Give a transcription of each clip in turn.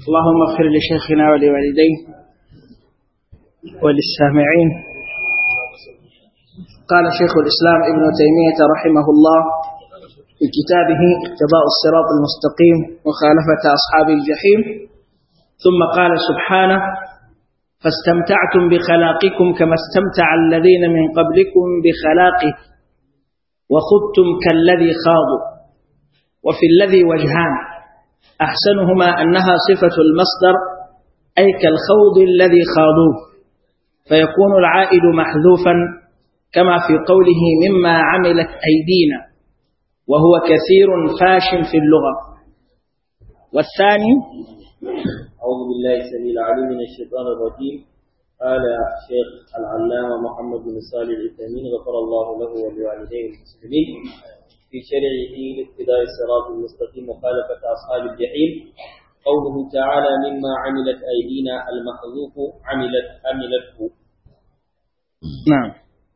اللهم اغفر لشيخنا ولوالديه وللسامعين. قال شيخ الإسلام ابن تيمية رحمه الله في كتابه اقتضاء الصراط المستقيم وخالفة أصحاب الجحيم، ثم قال سبحانه: فاستمتعتم بخلاقكم كما استمتع الذين من قبلكم بخلاقه وخضتم كالذي خاضوا. وفي الذي وجهان، أحسنهما أنها صفة المصدر أي كالخوض الذي خاضوه، فيكون العائد محذوفا كما في قوله مما عملت أيدينا، وهو كثير فاش في اللغة. والثاني: أعوذ بالله السميع العليم من الشيطان الرجيم. قال الشيخ العلامة محمد بن صالح العثيمين غفر الله له ولوالديه المسلمين في شرعه لاقتضاء الصراط المستقيم وخالفة أصحاب الجحيم، قوله تعالى مما عملت أيدينا المحذوف عملته. نعم.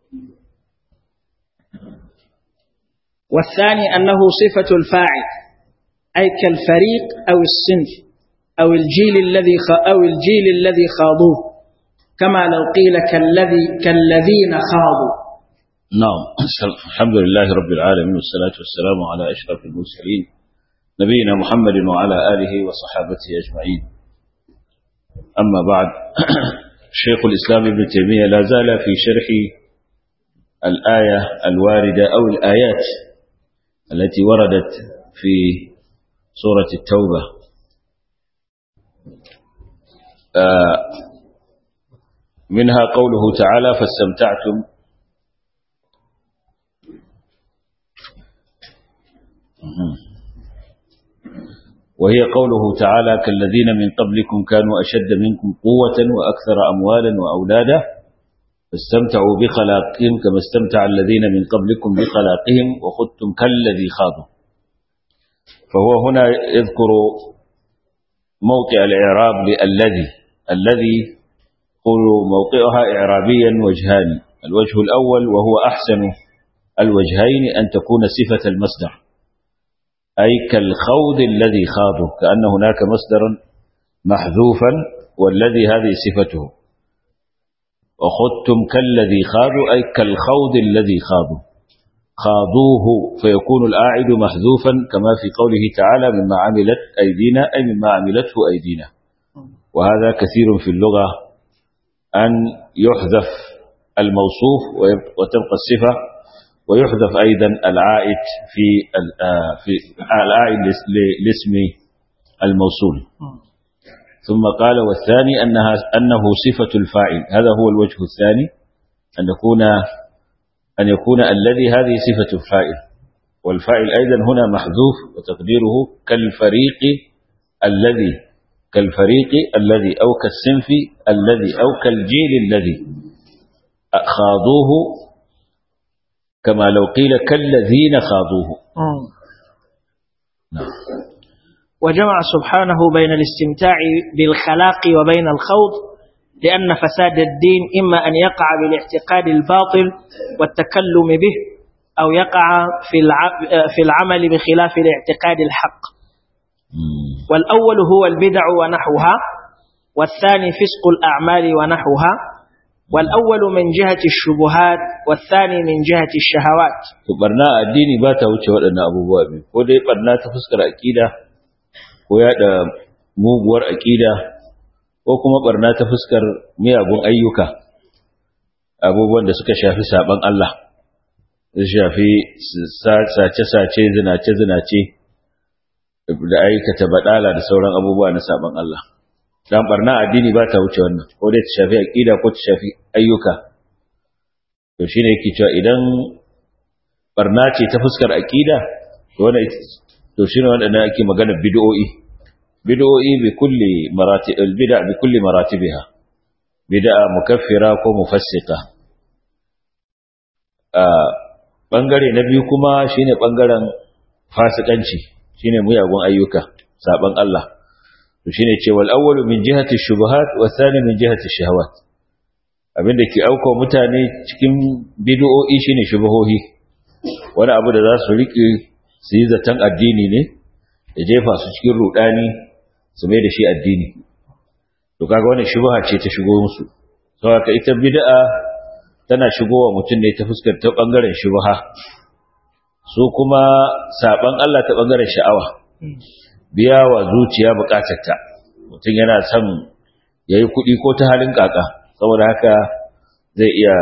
والثاني أنه صفة الفاعل أي كالفريق أو الصنف أو الجيل الذي خاضوه، كما لو قيل كالذين خاضوا. نعم. الحمد لله رب العالمين والصلاة والسلام على أشرف المرسلين نبينا محمد وعلى آله وصحابته أجمعين. أما بعد، شيخ الإسلام ابن تيمية لا زال في شرح الآية الواردة أو الآيات التي وردت في سورة التوبة. منها قوله تعالى: فاستمتعتم وهي قوله تعالى: كالذين من قبلكم كانوا أشد منكم قوة وأكثر أموالا وأولادا فاستمتعوا بخلاقهم كما استمتع الذين من قبلكم بخلاقهم وخضتم كالذي خاضوا. فهو هنا يذكر موقع الإعراب الذي قولوا موقعها إعرابيا وجهان. الوجه الأول وهو أحسن الوجهين أن تكون صفة المصدر، أي كالخوض الذي خاضوا، كأن هناك مصدرا محذوفا والذي هذه صفته. وخضتم كالذي خاضوا أي كالخوض الذي خاضوا، خاضوه، فيكون الآعد محذوفا كما في قوله تعالى مما عملت أيدينا أي مما عملته أيدينا. وهذا كثير في اللغة أن يحذف الموصوف وتبقى الصفة، ويحذف أيضا العائد في العائد لاسم الموصول. ثم قال: والثاني أنه صفة الفاعل. هذا هو الوجه الثاني، أن يكون الذي هذه صفة الفاعل، والفاعل أيضا هنا محذوف وتقديره كالفريق الذي أو كالصنف الذي أو كالجيل الذي خاضوه، كما لو قيل كالذين خاضوه. نعم. وجمع سبحانه بين الاستمتاع بالخلاق وبين الخوض، لأن فساد الدين إما أن يقع بالاعتقاد الباطل والتكلم به، أو يقع في العمل بخلاف الاعتقاد الحق. والأول هو البدع ونحوها، والثاني فسق الأعمال ونحوها. والأول من جهة الشبهات والثاني من جهة الشهوات. برنا الدين باتا wuce waɗannan abubuwa biyu, ko dai barna ta fuskar aqida ko yada muguwar aqida, ko kuma barna ta fuskar miyagun ayyuka, abubuwan da suka shafi saban Allah, da shafi sace zinace da aikata badala da sauran abubuwa na saban Allah. Dan barna addini ba ta wuce wannan, ko dai ta shafi aqida ko ta shafi ayyuka. To shine yake cewa idan barna ce ta fuskar aqida, to wannan to shine wanda ake magana bid'o'i bi kulli maratib al-bid'a bi kulli maratibiha, bid'a mukaffira ko mufassiqa. Bangare na biyu kuma shine bangaren fasikanci, shine muyagun ayyuka, saban Allah. To shine cewa al-awwalu min jihati ash-shubuhat wa thani min jihati ash-shahawat. Abinda ke auka mutane cikin bid'o'i shine shubuhohi, wani abu da za su rike su yi zaton addini ne, ya jefa su cikin rudani, su mai da shi addini. To kaga wannan shubha ce ta shigo musu. Saboda ita bid'a tana shigowa mutum ne ta fuskar ta bangaren shubha, su kuma saban Allah ta bangaren sha'awa, biya wa zuciya bukatarta. Mutum yana son yayi kuɗi ko ta halin kaka, saboda haka zai iya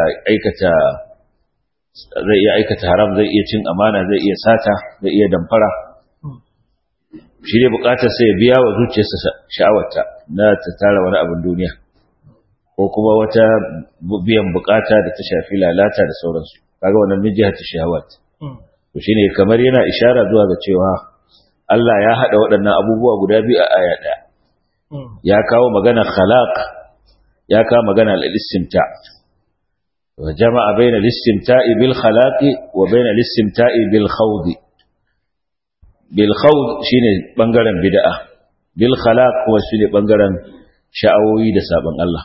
aikata haram, zai iya cin amana, zai iya sata, zai iya damfara. Shi ne bukatar sai ya biya wa zuciyarsa sha'awarta na ta tara wani abin duniya, ko kuma wata biyan bukata da ta shafi lalata da sauransu. Kaga wannan min jihati shahawat. To shine kamar yana ishara zuwa ga cewa Allah ya hada waɗannan abubuwa guda biyu a aya ɗaya. Ya kawo magana khalaq, ya kawo magana al-istimta. Wa jama'a bayna al-istimta'i bil khalaqi wa bayna al-istimta'i bil khawd. Bil khawd shine bangaren bid'a, bil khalaq kuma shine bangaren sha'awoyi da sabon Allah.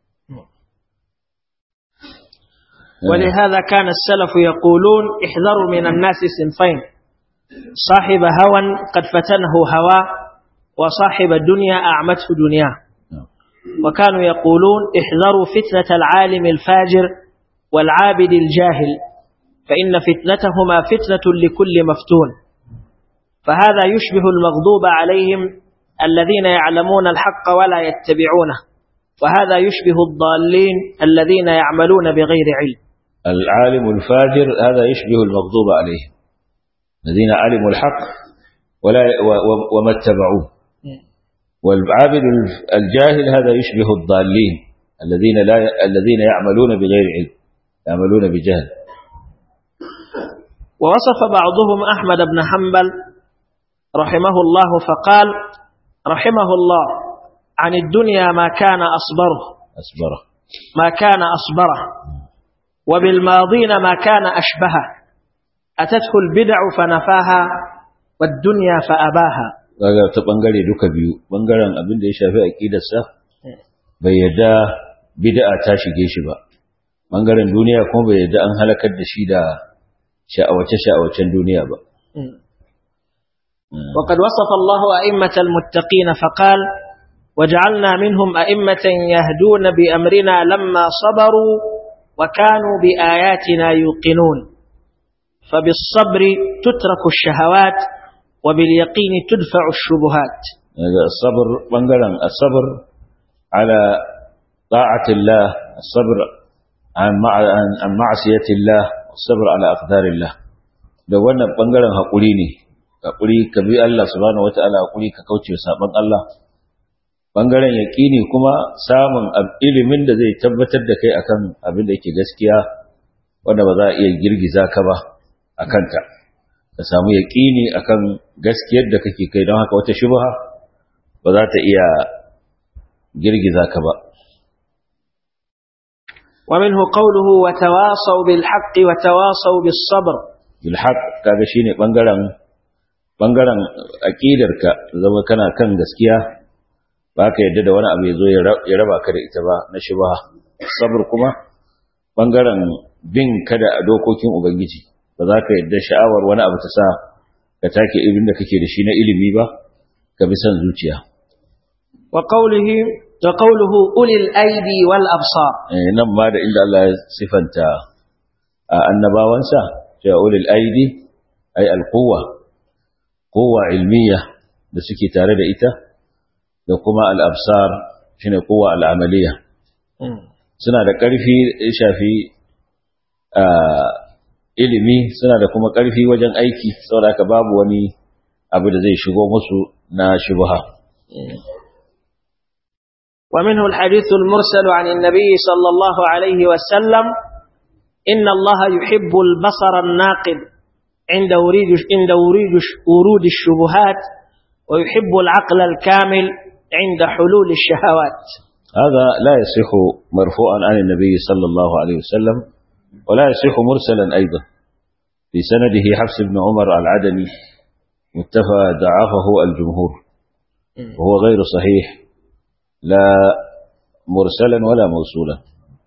ولهذا كان السلف يقولون احذروا من الناس صنفين: صاحب هوى قد فتنه هوى، وصاحب الدنيا أعمته دنياه. وكانوا يقولون احذروا فتنة العالم الفاجر والعابد الجاهل، فإن فتنتهما فتنة لكل مفتون. فهذا يشبه المغضوب عليهم الذين يعلمون الحق ولا يتبعونه، وهذا يشبه الضالين الذين يعملون بغير علم. العالم الفاجر هذا يشبه المغضوب عليهم الذين علموا الحق وما اتبعوه، والعابد الجاهل هذا يشبه الضالين الذين يعملون بغير علم، يعملون بجهل. ووصف بعضهم أحمد بن حنبل رحمه الله فقال رحمه الله: عن الدنيا ما كان أصبره وبالماضين ما كان أشبهه، أتته البدع فنفاها والدنيا فأباها. kaga ta bangare duka biyu, bangaren abin da ya shafi aqidarsa bai yadda bid'a ta shige shi ba, bangaren duniya kuma bai yadda an halakar da shi da sha'awacen duniya ba. وقد وصف الله أئمة المتقين فقال: وجعلنا منهم أئمة يهدون بأمرنا لما صبروا وكانوا بآياتنا يوقنون. فبالصبر تترك الشهوات وباليقين تدفع الشبهات. الصبر بنقرن الصبر على طاعة الله، الصبر عن معصية الله، الصبر على أقدار الله. da wannan bangaren hakuri ne, hakuri ka bi Allah subhanahu wataala, hakuri ka kauce saban Allah. Bangaren yaqini kuma samun ilimin da zai tabbatar da kai akan abin da yake gaskiya, wanda ba za a iya girgiza ka ba akan ta. Ka samu yaqini akan gaskiyar da kake kai, don haka wata shubha ba za ta iya girgiza ka ba. ومنه قوله: وتواصوا بالحق وتواصوا بالصبر. بالحق kaga shine bangaren aqidarka, zama kana kan gaskiya, ba ka yadda da wani abu yazo ya raba ka da ita ba na shubha. Sabr kuma bangaren bin kada a dokokin ubangiji, ba za ka yadda sha'awar wani abu ta sa ka take ibin da kake da shi na ilimi ba, ka bi san zuciya. وقوله أولي الأيدي والأبصار. nan ma da inda Allah ya sifanta annabawansa cewa ulil aidi ay alquwa, quwwa ilmiya da suke tare da ita, da kuma al-absar shine quwwa al-amaliya. Suna da ƙarfi shafi ilimi, suna da kuma ƙarfi wajen aiki, saboda haka babu wani abu da zai shigo musu na shubha. ومنه الحديث المرسل عن النبي صلى الله عليه وسلم: إن الله يحب البصر الناقد عند ورود الشبهات، ويحب العقل الكامل عند حلول الشهوات. هذا لا يصح مرفوعا عن النبي صلى الله عليه وسلم، ولا يصح مرسلا أيضا. في سنده حفص بن عمر العدني متفى ضعفه الجمهور، وهو غير صحيح، لا مرسلا ولا موصولا.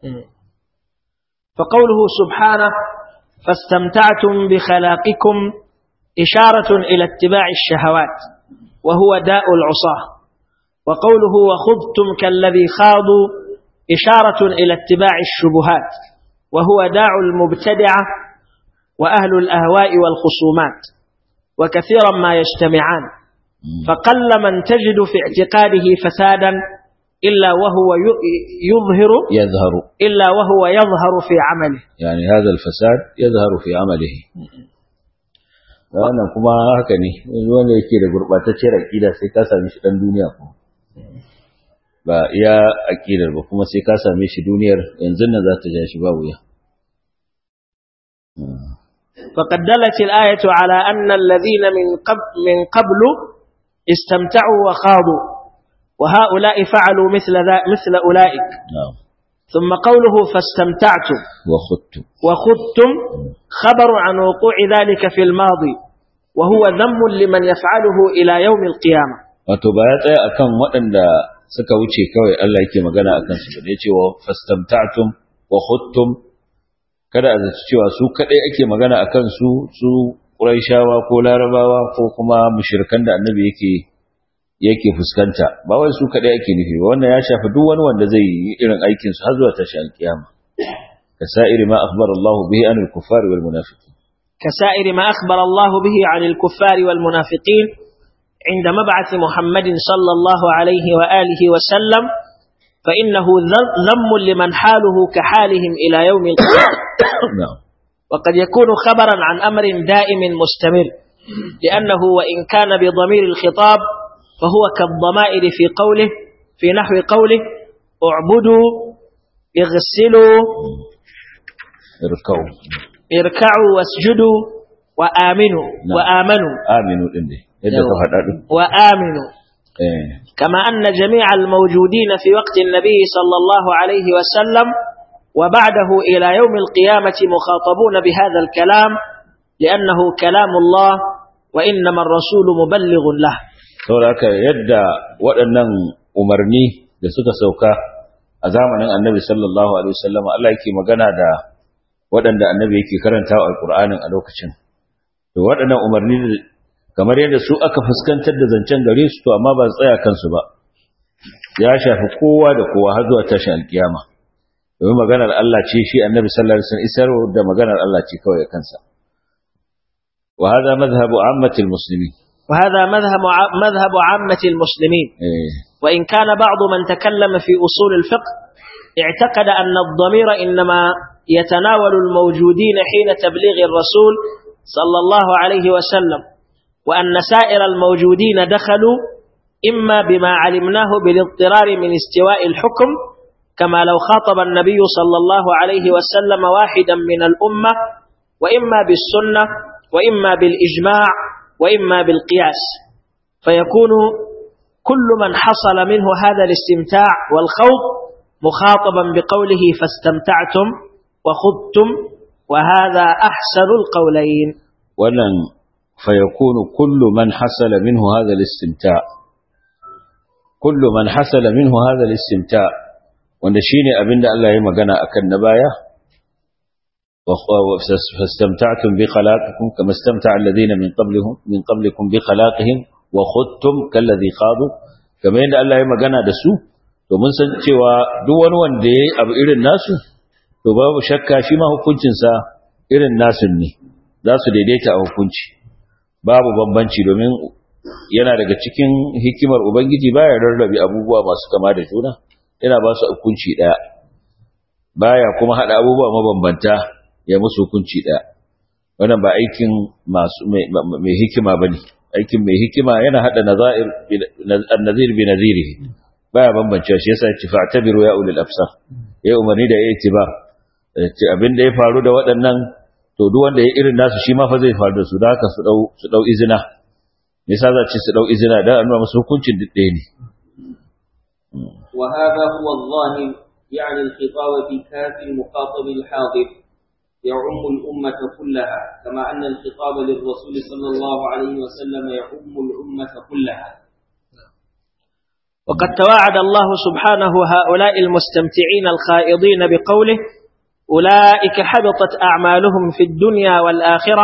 فقوله سبحانه: فاستمتعتم بخلاقكم إشارة إلى اتباع الشهوات، وهو داء العصاة. وقوله وخذتم كالذي خاضوا إشارة إلى اتباع الشبهات، وهو داع المبتدعة وأهل الأهواء والخصومات، وكثيرا ما يجتمعان، فقل من تجد في اعتقاده فسادا إلا وهو يظهر في عمله. يعني هذا الفساد يظهر في عمله. wannan kuma haka ne, wanda yake da gurbatacciyar aqida sai ka same shi dan duniya kuma ba iya aqidar ba, kuma sai ka same shi duniyar yanzu nan za ta ja shi ba wuya. فقد دلت الآية على أن الذين من قبل استمتعوا وخاضوا، وهؤلاء فعلوا مثل أولئك. ثم قوله فاستمتعتم وخذتم خبر عن وقوع ذلك في الماضي، وهو ذم لمن يفعله إلى يوم القيامة. wato ba ya tsaya akan waɗanda suka wuce kawai Allah yake magana akan su da yace wa fastamta'tum wa khudtum, kada a zaci cewa su kadai ake magana akan su Quraishawa ko Larabawa ko kuma mushrikan da Annabi yake fuskanta, ba wai su kadai ake nufi ba, wannan ya shafi duk wani wanda zai yi irin aikin su har zuwa tashin kiyama. kasa'iri ma akhbara Allah bihi anil kuffari wal munafiqin, kasa'iri ma akhbara Allah bihi anil kuffari wal munafiqin عند مبعث محمد صلى الله عليه وآله وسلم، فإنه ذم لمن حاله كحالهم إلى يوم القيامة. وقد يكون خبرا عن أمر دائم مستمر، لأنه وإن كان بضمير الخطاب فهو كالضمائر في نحو قوله اعبدوا اغسلوا اركعوا واسجدوا وآمنوا وآمنوا كما أن جميع الموجودين في وقت النبي صلى الله عليه وسلم وبعده إلى يوم القيامة مخاطبون بهذا الكلام، لأنه كلام الله وإنما الرسول مبلغ له. saboda yadda waɗannan umarni da suka sauka a zamanin Annabi sallallahu alaihi wasallam, Allah yake magana da waɗanda Annabi yake karantawa Alƙur'anin a lokacin. To waɗannan umarni kamar yadda su aka fuskantar da zancen gare su, to amma ba tsaya kansu ba, ya shafi kowa da kowa har zuwa tashin alkiyama, domin maganar Allah ce, shi Annabi sallallahu alaihi wasallam isar da maganar Allah ce kawai kansa. wa hadha madhhabu ammatil muslimin, وهذا مذهب عامة المسلمين. وإن كان بعض من تكلم في أصول الفقه اعتقد أن الضمير إنما يتناول الموجودين حين تبليغ الرسول صلى الله عليه وسلم، وأن سائر الموجودين دخلوا إما بما علمناه بالاضطرار من استواء الحكم، كما لو خاطب النبي صلى الله عليه وسلم واحدا من الأمة، وإما بالسنة، وإما بالإجماع، وإما بالقياس، فيكون كل من حصل منه هذا الاستمتاع والخوض مخاطبا بقوله فاستمتعتم وخضتم، وهذا أحسن القولين. ولن فيكون كل من حصل منه هذا الاستمتاع، كل من حصل منه هذا الاستمتاع، wanda shine abinda Allah ya magana akan na baya. فاستمتعتم بخلاقكم كما استمتع الذين من قبلكم بخلاقهم وخذتم كالذي خاضوا، كما yadda Allah ya magana da su, to mun san cewa duk wani wanda yayi abu irin nasu, to babu shakka shi ma hukuncin sa irin nasu ne, za su daidaita a hukunci, babu bambanci, domin yana daga cikin hikimar ubangiji baya rarrabe abubuwa masu kama da juna, yana ba su hukunci daya, baya kuma hada abubuwa mabambanta ya musu hukunci daya. Wannan ba aikin mai hikima bane. Aikin mai hikima yana hada nazir bi nazirihi, baya bambance shi, yasa ce fa'tabiru ya ulil absar, ya umarni da ya itibar, abinda ya faru da waɗannan, to duk wanda ya irin nasu shi ma fa zai faru da su, da haka su dau izina. Me yasa za ce su dau izina? Dan annuna musu hukuncin duk ɗaya ne. wa hadha huwa adh-dhahir, yani al-khitab fi kafi al-muqatab al-hadir يعم الأمة كلها، كما أن الخطاب للرسول صلى الله عليه وسلم يعم الأمة كلها. وقد توعد الله سبحانه هؤلاء المستمتعين الخائضين بقوله أولئك حبطت أعمالهم في الدنيا والآخرة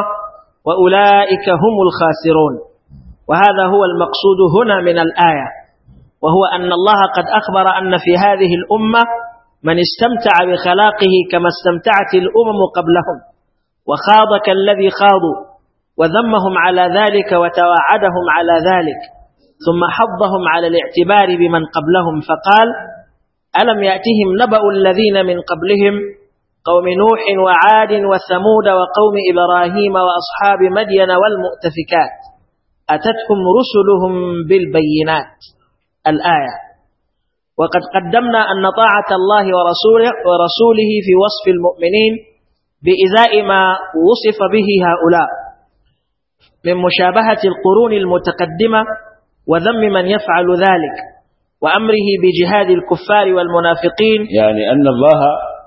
وأولئك هم الخاسرون. وهذا هو المقصود هنا من الآية، وهو أن الله قد أخبر أن في هذه الأمة من استمتع بخلاقه كما استمتعت الأمم قبلهم وخاض كالذي خاضوا وذمهم على ذلك وتواعدهم على ذلك ثم حضهم على الاعتبار بمن قبلهم فقال ألم يأتهم نبأ الذين من قبلهم قوم نوح وعاد وثمود وقوم إبراهيم وأصحاب مدين والمؤتفكات أتتهم رسلهم بالبينات الآية. وقد قدمنا أن طاعة الله ورسوله في وصف المؤمنين بإزاء ما وصف به هؤلاء من مشابهة القرون المتقدمة وذم من يفعل ذلك وأمره بجهاد الكفار والمنافقين. يعني أن الله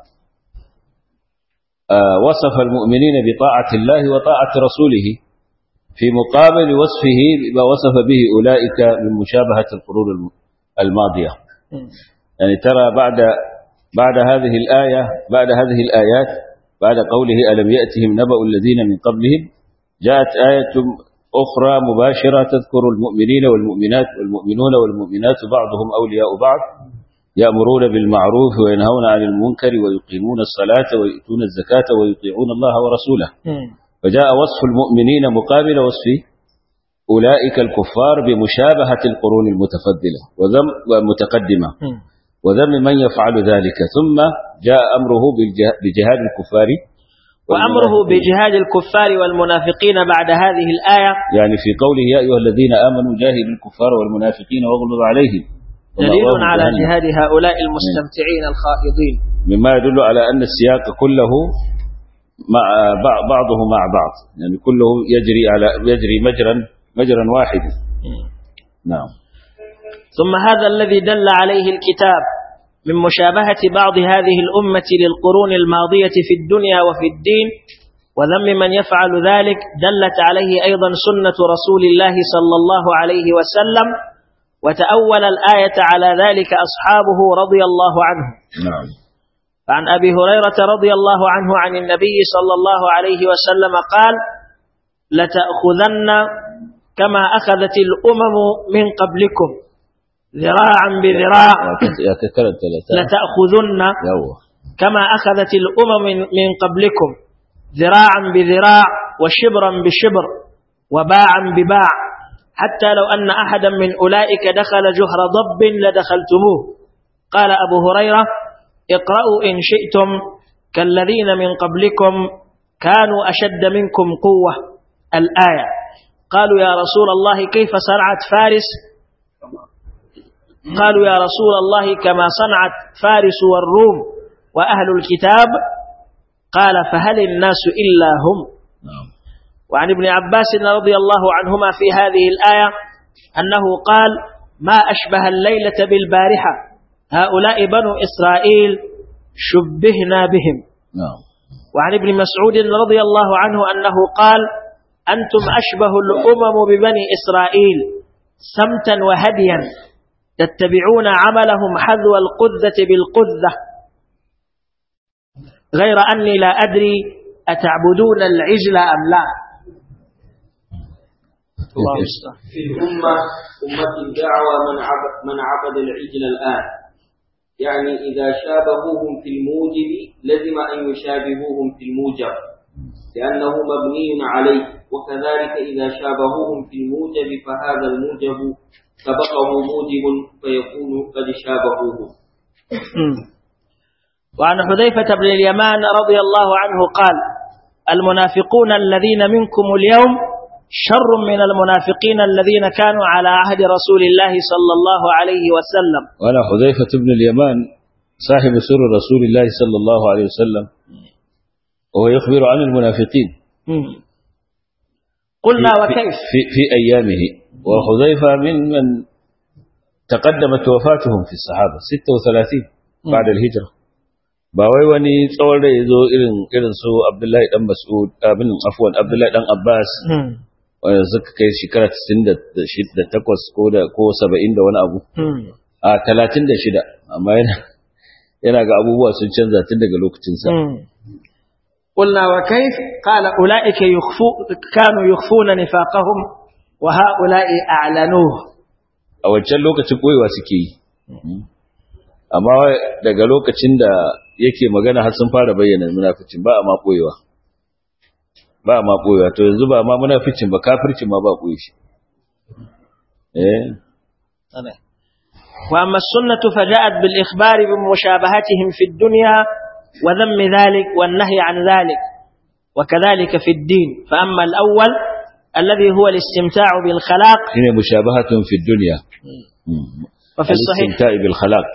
وصف المؤمنين بطاعة الله وطاعة رسوله في مقابل وصفه بما وصف به أولئك من مشابهة القرون الماضية. يعني ترى بعد هذه الآية بعد هذه الآيات بعد قوله ألم يأتهم نبأ الذين من قبلهم جاءت آية أخرى مباشرة تذكر المؤمنين والمؤمنات والمؤمنون والمؤمنات بعضهم أولياء بعض يأمرون بالمعروف وينهون عن المنكر ويقيمون الصلاة ويؤتون الزكاة ويطيعون الله ورسوله. فجاء وصف المؤمنين مقابل وصف أولئك الكفار بمشابهة القرون المتفضلة والمتقدمة وذم من يفعل ذلك. ثم جاء أمره بجهاد الكفار وأمره بجهاد الكفار والمنافقين بعد هذه الآية، يعني في قوله يا أيها الذين آمنوا جاهدوا الكفار والمنافقين واغلظوا عليهم، دليل على جهاد هؤلاء المستمتعين الخائضين، مما يدل على أن السياق كله مع بعضه مع بعض، يعني كله يجري مجرا واحد. نعم. ثم هذا الذي دل عليه الكتاب من مشابهة بعض هذه الأمة للقرون الماضية في الدنيا وفي الدين وذم من يفعل ذلك دلت عليه أيضا سنة رسول الله صلى الله عليه وسلم، وتأول الآية على ذلك أصحابه رضي الله عنهم. نعم. فعن أبي هريرة رضي الله عنه عن النبي صلى الله عليه وسلم قال لتأخذن كما أخذت الأمم من قبلكم ذراعا بذراع، لتأخذن كما أخذت الأمم من قبلكم ذراعا بذراع وشبرا بشبر وباعا بباع، حتى لو أن أحدا من أولئك دخل جحر ضب لدخلتموه. قال أبو هريرة اقرأوا إن شئتم كالذين من قبلكم كانوا أشد منكم قوة الآية. قالوا يا رسول الله كيف صنعت فارس؟ قالوا يا رسول الله كما صنعت فارس والروم وأهل الكتاب. قال فهل الناس إلا هم؟ وعن ابن عباس رضي الله عنهما في هذه الآية أنه قال ما أشبه الليلة بالبارحة، هؤلاء بنو إسرائيل شبهنا بهم. وعن ابن مسعود رضي الله عنه أنه قال أنتم أشبه الأمم ببني إسرائيل سمتا وهديا تتبعون عملهم حذو القذة بالقذة، غير أني لا أدري أتعبدون العجل أم لا. في الأمة أمة الدعوة من عبد العجل الآن، يعني إذا شابهوهم في الموجب لزم أن يشابهوهم في الموجب لأنه مبني عليه، وكذلك إذا شابهوهم في الموجب فهذا الموجب سبقه موجب فيكون قد شابهوه. وعن حذيفة بن اليمان رضي الله عنه قال المنافقون الذين منكم اليوم شر من المنافقين الذين كانوا على عهد رسول الله صلى الله عليه وسلم. وأنا حذيفة بن اليمان صاحب سر رسول الله صلى الله عليه وسلم وهو يخبر عن المنافقين. قلنا وكيف في أيامه، وحذيفة من تقدمت وفاتهم في الصحابة 36 بعد الهجرة، باوي وني tsawon da yazo irin su Abdullahi dan Mas'ud Abdullahi dan Abbas wanda suka kai shekara 98 ko 70 da wani abu a 36, amma yana ga abubuwa sun canza tun daga lokacin sa. قلنا وكيف قال أولئك كانوا يخفون نفاقهم وهؤلاء أعلنوه. a wancan lokacin koyewa suke yi, amma daga lokacin da yake magana har sun fara bayyana munaficin ba a ma koyewa, to yanzu ba ma munaficin ba, kafircin ma ba koyi shi. وأما السنة فجاءت بالإخبار بمشابهتهم في الدنيا وذم ذلك والنهي عن ذلك، وكذلك في الدين. فأما الأول الذي هو الاستمتاع بالخلاق هنا مشابهة في الدنيا وفي الصحيح الاستمتاع بالخلاق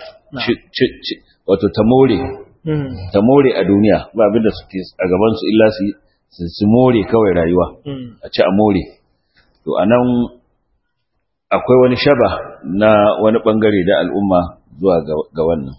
وتتموري الدنيا ba abinda suke a gaban su illa su more kawai rayuwa a ci a more. To anan akwai wani shaba na wani bangare da al'umma zuwa ga wannan.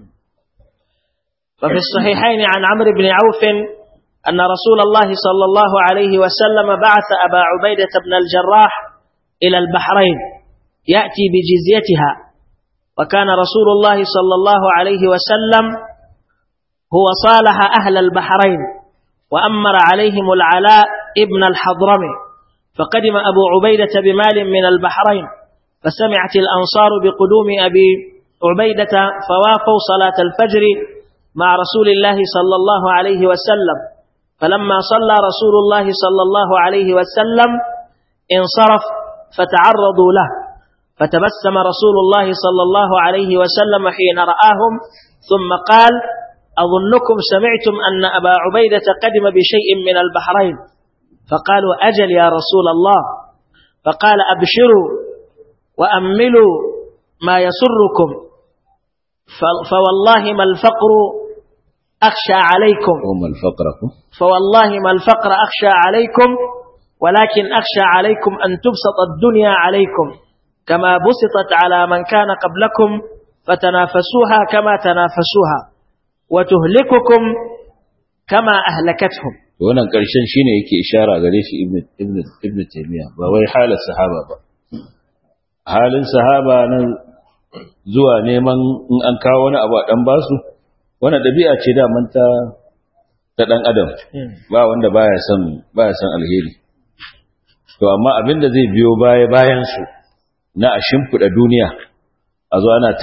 وفي الصحيحين عن عمرو بن عوف أن رسول الله صلى الله عليه وسلم بعث أبا عبيدة بن الجراح إلى البحرين يأتي بجزيتها، وكان رسول الله صلى الله عليه وسلم هو صالح أهل البحرين وأمر عليهم العلاء ابن الحضرمي، فقدم أبو عبيدة بمال من البحرين، فسمعت الأنصار بقدوم أبي عبيدة فوافوا صلاة الفجر مع رسول الله صلى الله عليه وسلم، فلما صلى رسول الله صلى الله عليه وسلم انصرف فتعرضوا له، فتبسم رسول الله صلى الله عليه وسلم حين رآهم ثم قال: أظنكم سمعتم أن أبا عبيدة قدم بشيء من البحرين؟ فقالوا: أجل يا رسول الله. فقال: أبشروا وأملوا ما يسركم، فوالله ما الفقر أخشى عليكم، فوالله ما الفقر أخشى عليكم، ولكن أخشى عليكم أن تبسط الدنيا عليكم كما بسطت على من كان قبلكم فتنافسوها كما تنافسوها وتهلككم كما أهلكتهم. wannan ƙarshen shine yake ishara gare shi ibn Taymiyyah, ba wai halin sahaba ba. Halin sahaba nan zuwa neman in an kawo wani abu a dan basu, wannan dabi'a ce da manta ta dan adam, ba wanda baya son alheri. To amma abinda zai biyo bayan su na a shimfida duniya, a zo ana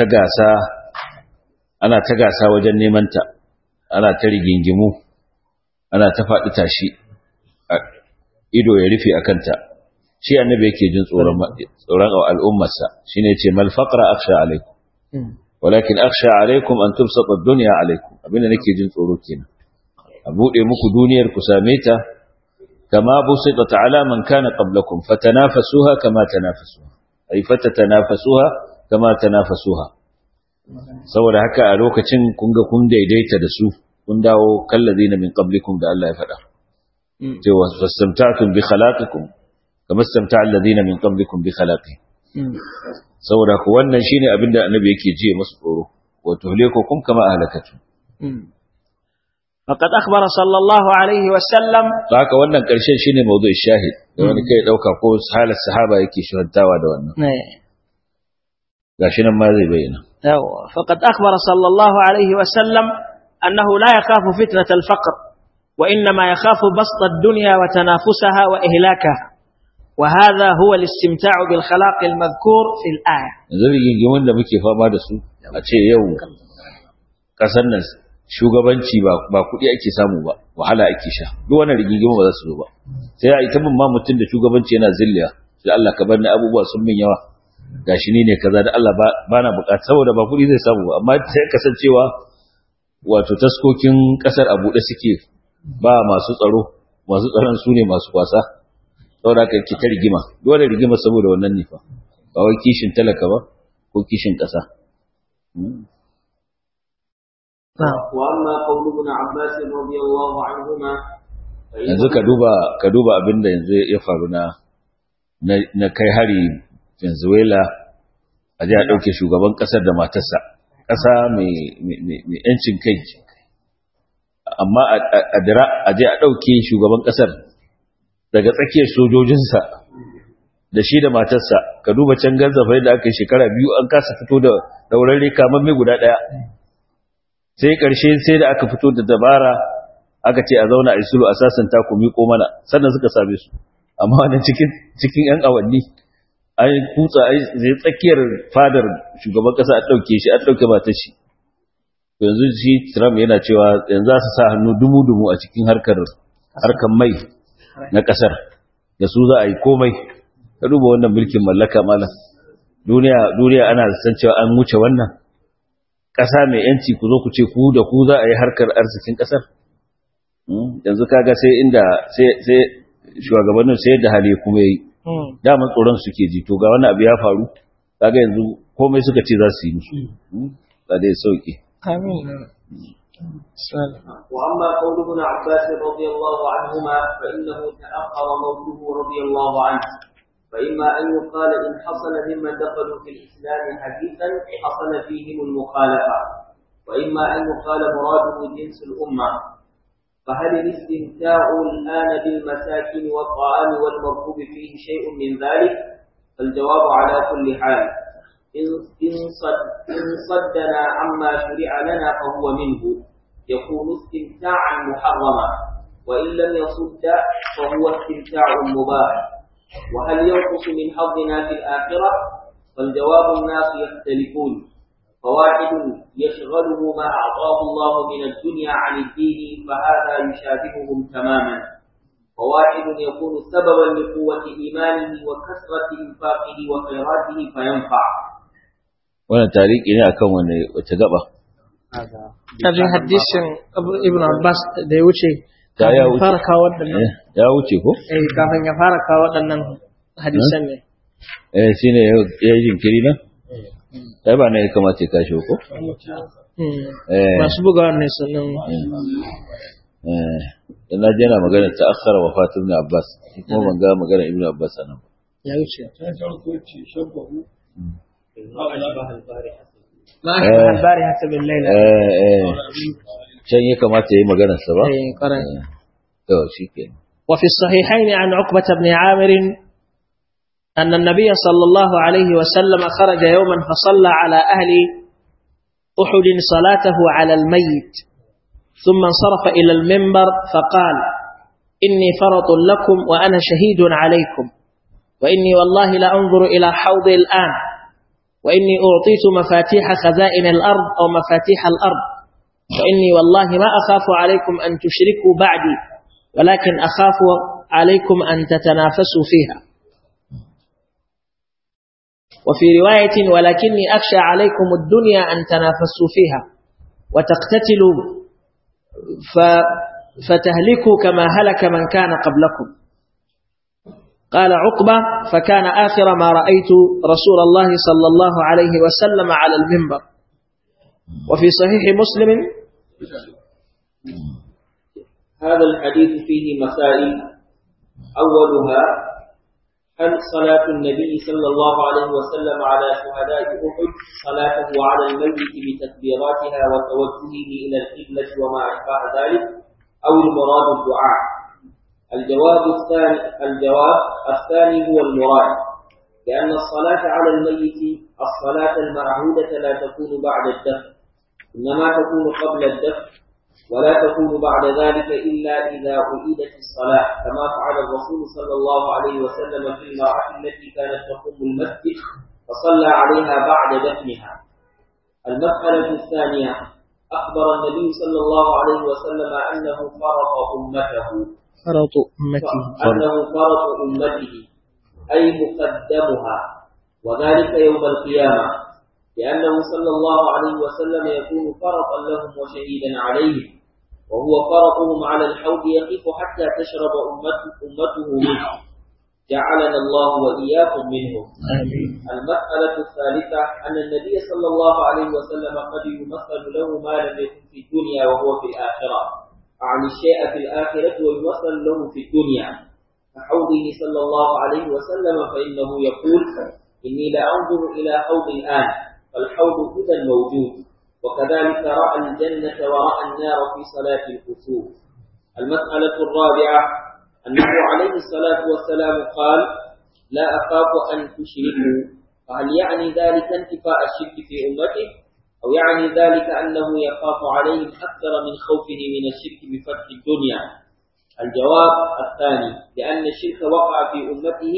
ta gasa wajen neman ta, ana ta rigingimu, ana ta faɗi tashi, ido ya rufe a kanta. Shi annabi yake jin tsoron al'ummarsa, shi ne ce malfaƙra aksha alaikum, walakin aksha alaikum an tubsata duniya alaikum, abinda nake jin tsoro kenan. A buɗe muku duniyar ku same ta, kama busita ta'ala man kana qablakum fatanafasuha kama tanafasuha, ay fatatanafasuha kama tanafasuha. Saboda haka a lokacin kun ga kun daidaita da su, kun dawo kallazina min qablikum da Allah ya faɗa. Cewa fastamta'tum bi khalaqikum kama istamta'a alladhina min qablikum bi khalaqihim. Saboda ku wannan shine abinda annabi yake ji musu tsoro, wa tuhlikukum kama ahlakatu. Faqad akhbara sallallahu alaihi wa sallam, haka wannan karshen shine mawdu'i shahid, da wani kai dauka ko halar sahaba yake shuhantawa da wannan. Gashi nan ma zai bayyana. فقد أخبر صلى الله عليه وسلم أنه لا يخاف فتنة الفقر، وإنما يخاف بسط الدنيا وتنافسها وإهلاكها، وهذا هو الاستمتاع بالخلاق المذكور في الآية. zargin gimin da muke fama da su a ce yau kasar nan shugabanci ba kuɗi ake samu ba, wahala ake sha, duk wannan rigingimu ba za su zo ba. Sai a ita bin ma mutum da shugabanci yana zilliya, sai Allah ka bar ni abubuwa sun min yawa, gashi ni ne kaza da Allah ba na bukata, saboda ba kuɗi zai samu ba. Amma sai kasancewa wato taskokin kasar a buɗe suke, ba masu tsaron su ne masu kwasa, saboda ka ki ta rigima, dole rigima saboda wannan ne fa, ba wai kishin talaka ba ko kishin ƙasa. وأما قول ابن عباس رضي الله عنهما yanzu ka duba abinda yanzu ya faru na kai hari Venezuela, a ji a ɗauke shugaban ƙasar da matarsa, ƙasa mai ‘yancin kai, amma a je a ɗauke shugaban ƙasar daga tsakiyar sojojinsa da shi da matarsa. Ka duba can Gaza da aka yi shekara 2 an kasa fito da ɗaurarre kamar mai guda ɗaya, sai ƙarshe sai da aka fito da dabara aka ce a zauna a yi sulhu, a sasanta ku miƙo mana, sannan suka same su. Amma wannan cikin 'yan awanni an kutsa zai tsakiyar fadar shugaban kasa a dauke shi, an dauke matar shi. Yanzu shi Trump yana cewa yanzu za su sa hannu dumu-dumu a cikin harkar mai na kasar, da su za a yi komai. Ka duba wannan mulkin mallaka malam. Duniya ana san cewa an wuce wannan. Kasa mai yanci ku zo ku ce ku da ku za a yi harkar arzikin kasar. Yanzu kaga sai shugabannin sai da hali kuma yi. Daman tsoron suke ji, to ga wannan abu ya faru, kaga yanzu komai suka ce za su yi musu. Ba dai sauki. Amin. وأما قول ابن عباس رضي الله عنهما فإنه تأخر موته رضي الله عنه، فإما أن يقال إن حصل ممن دخلوا في الإسلام حديثا حصل فيهم المخالفة، وإما أن يقال مراده جنس الأمة. فهل الاستمتاع الآن بالمساكن والطعام والمركوب فيه شيء من ذلك؟ فالجواب على كل حال إن صدنا عما شرع لنا فهو منه، يكون استمتاعا محرما، وإن لم يصد فهو استمتاع مباح. وهل ينقص من حظنا في الآخرة؟ فالجواب الناس يختلفون، فواحد يشغله ما أعطاه الله من الدنيا عن الدين فهذا يشابههم تماما، وواحد يكون سببا لقوة إيمانه وكثرة إنفاقه وخيراته فينفع. wannan tariki ne akan wace gaba? Kajin hadisin Ibn Abbas da ya wuce ya kafin fara kawo waɗannan. Ya wuce ko? Kafin ya fara kawo waɗannan hadisan ne. Shine ya yi jinkiri nan? Sai ba ne ya kamata ya tashi ko? Masu bugawa ne sannan. Na je na magana ta akhara wafatun Ibn Abbas, kuma ban ga magana Ibn Abbas nan. Ya wuce. ما أشبه البارحة بالليل. Can ya kamata ya yi maganarsa ba? وفي الصحيحين عن عقبة بن عامر أن النبي صلى الله عليه وسلم خرج يوما فصلى على أهل أحد صلاته على الميت، ثم انصرف إلى المنبر فقال: إني فرط لكم وأنا شهيد عليكم، وإني والله لأنظر إلى حوضي الآن، وإني أعطيت مفاتيح خزائن الأرض أو مفاتيح الأرض، وإني والله ما أخاف عليكم أن تشركوا بعدي، ولكن أخاف عليكم أن تتنافسوا فيها. وفي رواية: ولكني أخشى عليكم الدنيا أن تنافسوا فيها وتقتتلوا فتهلكوا كما هلك من كان قبلكم. قال عقبة: فكان آخر ما رأيت رسول الله صلى الله عليه وسلم على المنبر. وفي صحيح مسلم هذا الحديث فيه مسائل، أولها: هل صلاة النبي صلى الله عليه وسلم على شهداء أحد صلاته على الميت بتكبيراتها وتوجهه إلى القبلة وما أشبه ذلك، أو المراد الدعاء؟ الجواب الثاني هو المراد، لأن الصلاة على الميت الصلاة المعهودة لا تكون بعد الدفن، إنما تكون قبل الدفن، ولا تكون بعد ذلك إلا إذا أعيدت الصلاة، كما فعل الرسول صلى الله عليه وسلم في المرأة التي كانت تقوم المسجد فصلى عليها بعد دفنها. المسألة الثانية: أخبر النبي صلى الله عليه وسلم أنه فرط أمته أي مقدمها، وذلك يوم القيامة، لأنه صلى الله عليه وسلم يكون فرطا لهم وشهيدا عليهم، وهو فرطهم على الحوض يقف حتى تشرب أمته منه، جعلنا الله وإياكم منهم. المسألة الثالثة: أن النبي صلى الله عليه وسلم قد يمثل له ما لم يكن في الدنيا وهو في الآخرة، أعني الشيء في الآخرة ويمثل له في الدنيا، كحوضه صلى الله عليه وسلم، فإنه يقول: إني لأنظر إلى حوض الآن، فالحوض إذا موجود. وكذلك رأى الجنة ورأى النار في صلاة الكسوف. المسألة الرابعة: أنه عليه الصلاة والسلام قال: لا أخاف أن تشركوا، فهل يعني ذلك انتفاء الشرك في أمته، أو يعني ذلك أنه يخاف عليهم أكثر من خوفه من الشرك بفتح الدنيا؟ الجواب الثاني، لأن الشرك وقع في أمته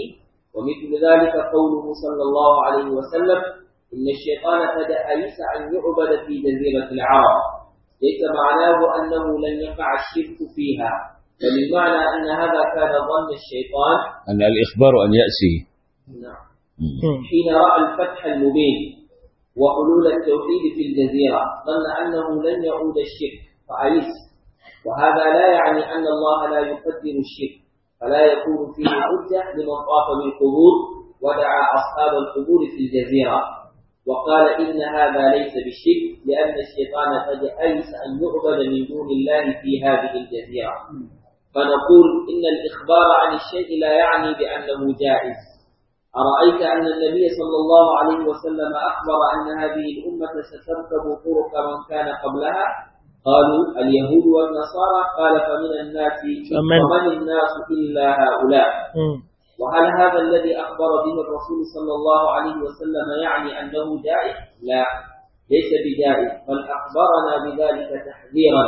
ومثل ذلك قوله صلى الله عليه وسلم إن الشيطان قد أيس أن يعبد في جزيرة العرب، ليس معناه أنه لن يقع الشرك فيها، بل المعنى أن هذا كان ظن الشيطان أن الإخبار عن يأسه. نعم. حين رأى الفتح المبين وحلول التوحيد في الجزيرة ظن أنه لن يعود الشرك فأيس، وهذا لا يعني أن الله لا يقدر الشرك، فلا يكون فيه حجة لمن طاف بالقبور ودعا أصحاب القبور في الجزيرة وقال إن هذا ليس بالشرك، لأن الشيطان قد أيس أن يعبد من دون الله في هذه الجزيرة. فنقول إن الإخبار عن الشيء لا يعني بأنه جائز. أرأيت أن النبي صلى الله عليه وسلم أخبر أن هذه الأمة ستركب طرق من كان قبلها؟ قالوا اليهود والنصارى، قال فمن الناس ومن الناس إلا هؤلاء. وهل هذا الذي أخبر به الرسول صلى الله عليه وسلم يعني أنه جائز؟ لا، ليس بجائز، بل أخبرنا بذلك تحذيرا.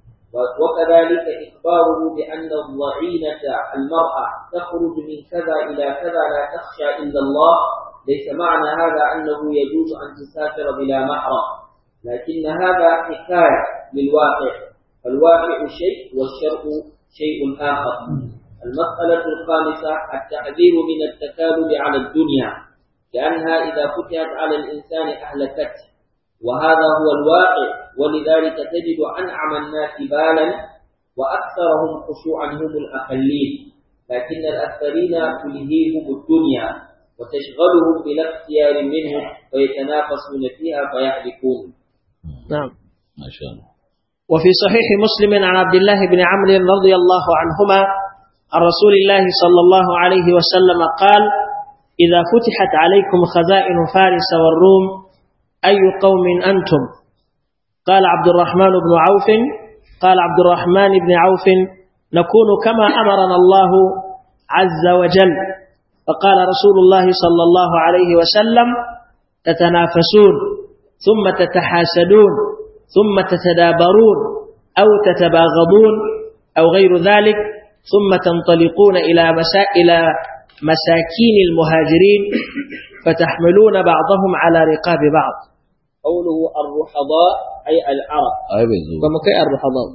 وكذلك إخباره بأن الضعينة المرأة تخرج من كذا إلى كذا لا تخشى إلا الله، ليس معنى هذا أنه يجوز أن تسافر بلا محرم، لكن هذا حكاية للواقع، فالواقع شيء والشرع شيء آخر. المسألة الخامسة التحذير من التكالب على الدنيا، لأنها إذا فتحت على الإنسان أهلكته، وهذا هو الواقع. ولذلك تجد أنعم الناس بالا وأكثرهم خشوعا هم الأقلين، لكن الأكثرين تلهيهم الدنيا وتشغلهم بلا اختيار منهم فيتنافسون فيها فيهلكون. نعم، ما شاء الله. وفي صحيح مسلم عن عبد الله بن عمرو رضي الله عنهما عن رسول الله صلى الله عليه وسلم قال: إذا فتحت عليكم خزائن فارس والروم أي قوم أنتم؟ قال عبد الرحمن بن عوف: قال عبد الرحمن بن عوف: نكون كما أمرنا الله عز وجل. فقال رسول الله صلى الله عليه وسلم: تتنافسون ثم تتحاسدون ثم تتدابرون أو تتباغضون أو غير ذلك، ثم تنطلقون إلى مساكين المهاجرين فتحملون بعضهم على رقاب بعض. قوله الرحضاء أي العرب، فمكي الرحضاء.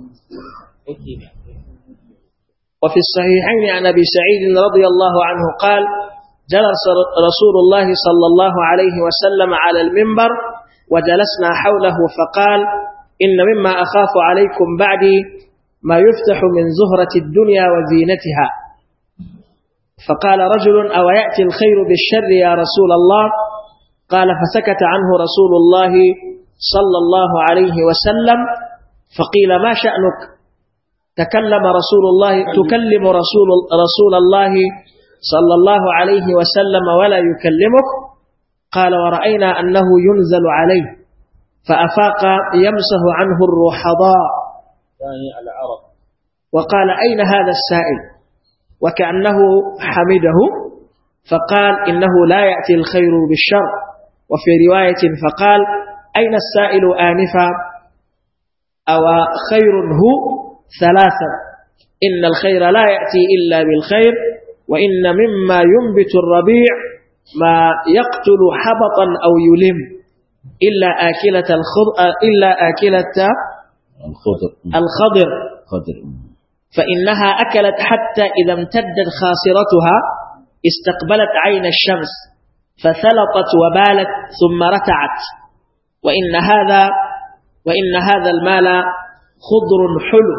وفي الصحيحين عن أبي سعيد رضي الله عنه قال: جلس رسول الله صلى الله عليه وسلم على المنبر وجلسنا حوله فقال: إن مما أخاف عليكم بعدي ما يفتح من زهرة الدنيا وزينتها. فقال رجل: أو يأتي الخير بالشر يا رسول الله؟ قال: فسكت عنه رسول الله صلى الله عليه وسلم. فقيل: ما شأنك؟ تكلم تكلم رسول الله صلى الله عليه وسلم ولا يكلمك؟ قال: ورأينا أنه ينزل عليه. فأفاق يمسه عنه الرحضاء يعني العرب. وقال: أين هذا السائل؟ وكأنه حمده، فقال: إنه لا يأتي الخير بالشر. وفي رواية فقال: أين السائل آنفا؟ أو خير هو؟ ثلاثا: إن الخير لا يأتي إلا بالخير، وإن مما ينبت الربيع ما يقتل حبطا أو يلم إلا آكلة الخضر، فإنها أكلت حتى إذا امتدت خاصرتها استقبلت عين الشمس فثلطت وبالت ثم رتعت. وإن هذا المال خضر حلو،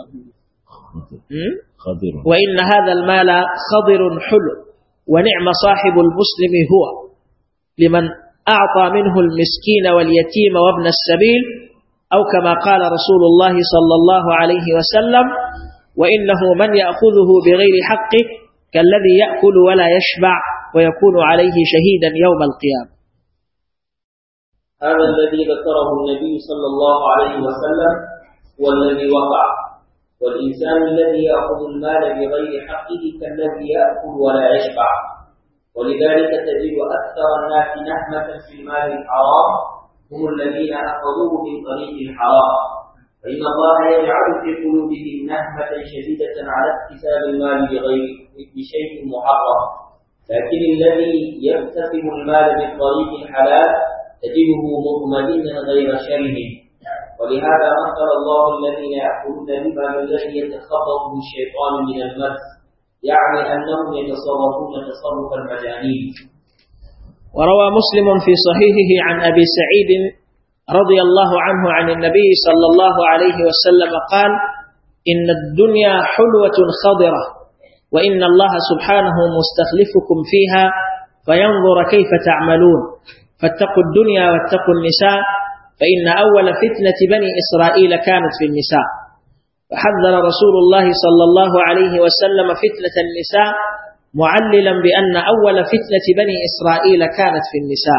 وإن هذا المال خضر حلو، ونعم صاحب المسلم هو لمن أعطى منه المسكين واليتيم وابن السبيل، أو كما قال رسول الله صلى الله عليه وسلم: وإنه من يأخذه بغير حقه كالذي يأكل ولا يشبع ويكون عليه شهيدا يوم القيامة. هذا الذي ذكره النبي صلى الله عليه وسلم هو الذي وقع، والإنسان الذي يأخذ المال بغير حقه كالذي يأكل ولا يشبع. ولذلك تجد أكثر الناس نهمة في المال الحرام هم الذين أخذوه من طريق الحرام، فإن الله يجعل في قلوبهم نهمة شديدة على اكتساب المال بشيء محرم، لكن الذي يكتسب المال من طريق الحلال تجده مطمئنا غير شره. ولهذا مثل الله الذين يأكلون الربا بالذي يتخبطه الشيطان من المس، يعني أنهم يتصرفون تصرف المجانين. وروى مسلم في صحيحه عن أبي سعيد رضي الله عنه عن النبي صلى الله عليه وسلم قال: إن الدنيا حلوة خضرة، وإن الله سبحانه مستخلفكم فيها فينظر كيف تعملون، فاتقوا الدنيا واتقوا النساء، فإن أول فتنة بني إسرائيل كانت في النساء. فحذر رسول الله صلى الله عليه وسلم فتنة النساء، معللا بأن أول فتنة بني إسرائيل كانت في النساء.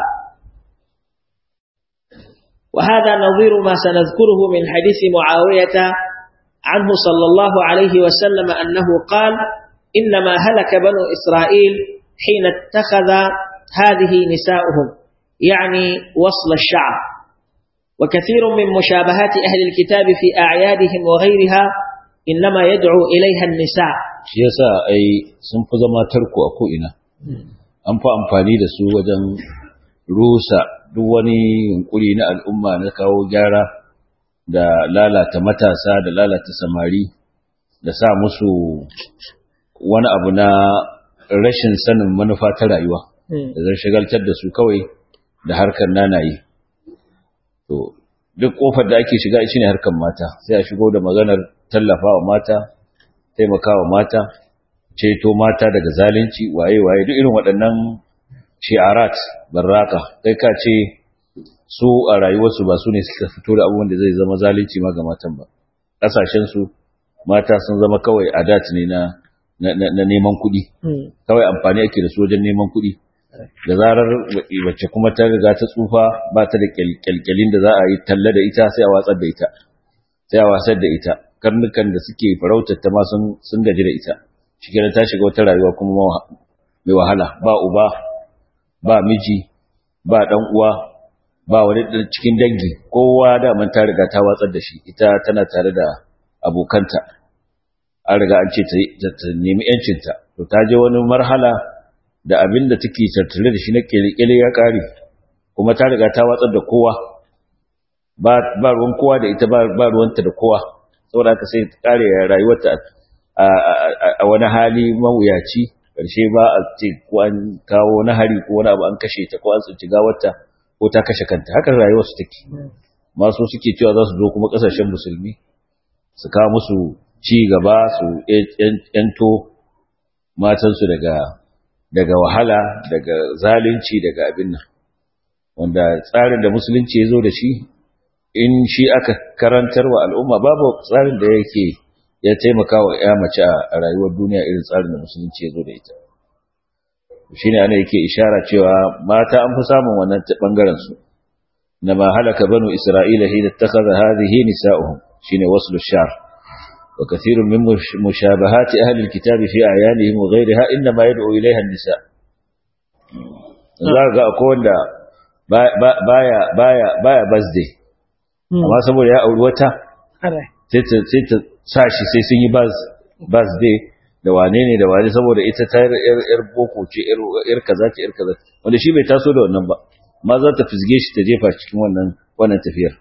وهذا نظير ما سنذكره من حديث معاوية عنه صلى الله عليه وسلم أنه قال: إنما هلك بنو إسرائيل حين اتخذ هذه نساؤهم، يعني وصل الشعر. وكثير من مشابهات أهل الكتاب في أعيادهم وغيرها إنما يدعو إليها النساء. yasa ai sun fi zama tarko a ko'ina, an fi amfani da su wajen rusa duk wani yunkuri na al'umma na kawo gyara da lalata matasa da lalata samari da sa musu wani abu na rashin sanin manufa ta rayuwa da zai shagaltar da su kawai da harkar nanayi. To duk kofar da ake shiga shine harkar mata, sai a shigo da maganar tallafawa mata, taimakawa mata, ceto mata daga zalunci, waye duk irin waɗannan shi'arat barraka, kai ka ce su a rayuwarsu ba su ne suka fito da abubuwan da zai zama zalunci ma ga matan ba. Ƙasashen su mata sun zama kawai adat ne na neman kuɗi, kawai amfani ake da su wajen neman kuɗi. Da zarar wacce kuma ta riga ta tsufa ba ta da kyalkyalin da za a yi talla da ita, sai a watsar da ita, sai a wasar da ita. Karnukan da suke farautar ta ma sun gaji da ita, shikenan ta shiga wata rayuwa kuma mai wahala, ba uba, ba miji, ba dan uwa, ba wani cikin dangi, kowa da man ta riga ta watsar da shi, ita tana tare da abokanta, an riga an ce ta nemi yancinta. To ta je wani marhala da abin da take tattare da shi na kyale ya kare, kuma ta riga ta watsar da kowa, ba ruwan kowa da ita, ba ruwanta da kowa, saboda haka sai ta kare rayuwarta a wani hali mawuyaci. Karshe ba a ce ko an kawo wani hari ko wani abu an kashe ta ko an tsinci gawarta ko ta kashe kanta. Haka rayuwarsu take. Masu suke cewa za su zo kuma kasashen musulmi su kawo musu ci gaba, su yanto matansu daga wahala, daga zalunci, daga abin nan, wanda tsarin da musulunci ya zo da shi, in shi aka karantar wa al'umma, babu tsarin da yake ya taimaka wa ya mace a rayuwar duniya irin tsarin da musulunci ya zo da ita. Shi ne ana yake ishara cewa mata an fi samun wannan ɓangaren su. Na ma halaka banu Isra'ila hina ittakhadha hadhihi nisa'uhum, shine waslu ash-sha'r. Wa kathirun min mushabahati ahli al-kitab fi a'yanihim wa ghayriha inma yad'u ilayha an-nisa'. Zaka ga akwai wanda baya birthday, amma saboda ya auri wata sai ta sa shi sai sun yi birthday da wane ne da wane, saboda ita ta yar boko ce, yar kaza ce, yar kaza, wanda shi bai taso da wannan ba, amma za ta fisge shi ta jefa cikin wannan tafiyar.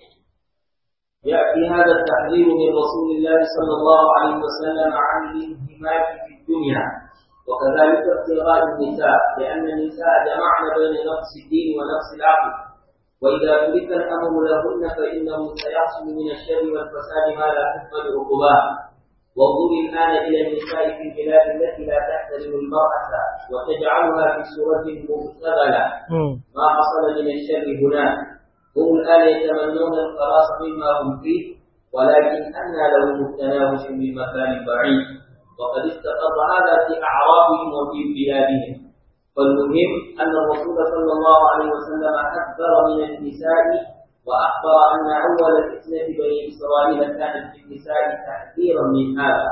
يأتي هذا التحذير من رسول الله صلى الله عليه وسلم عن الانهماك في الدنيا، وكذلك ابتغاء النساء، لأن النساء جمعن بين نقص الدين ونقص العقل، وإذا ترك الأمر لهن فإنه سيحصل من الشر والفساد ما لا تحمد عقباه. وانظر الآن إلى النساء في البلاد التي لا تحترم المرأة وتجعلها في صورة مبتذلة، ما حصل من الشر هناك. هم الآن يتمنون الخلاص مما هم فيه، ولكن أنى لهم التناوش من مكان بعيد، وقد استقر هذا في أعرابهم وفي بلادهم. فالمهم أن الرسول صلى الله عليه وسلم حذر من النساء، وأخبر أن أول فتنة بني إسرائيل كانت في النساء تحذيرا من هذا.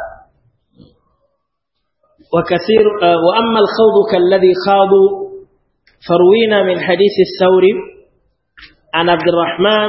وأما الخوض كالذي خاضوا فروينا من حديث الثوري عن عبد الرحمن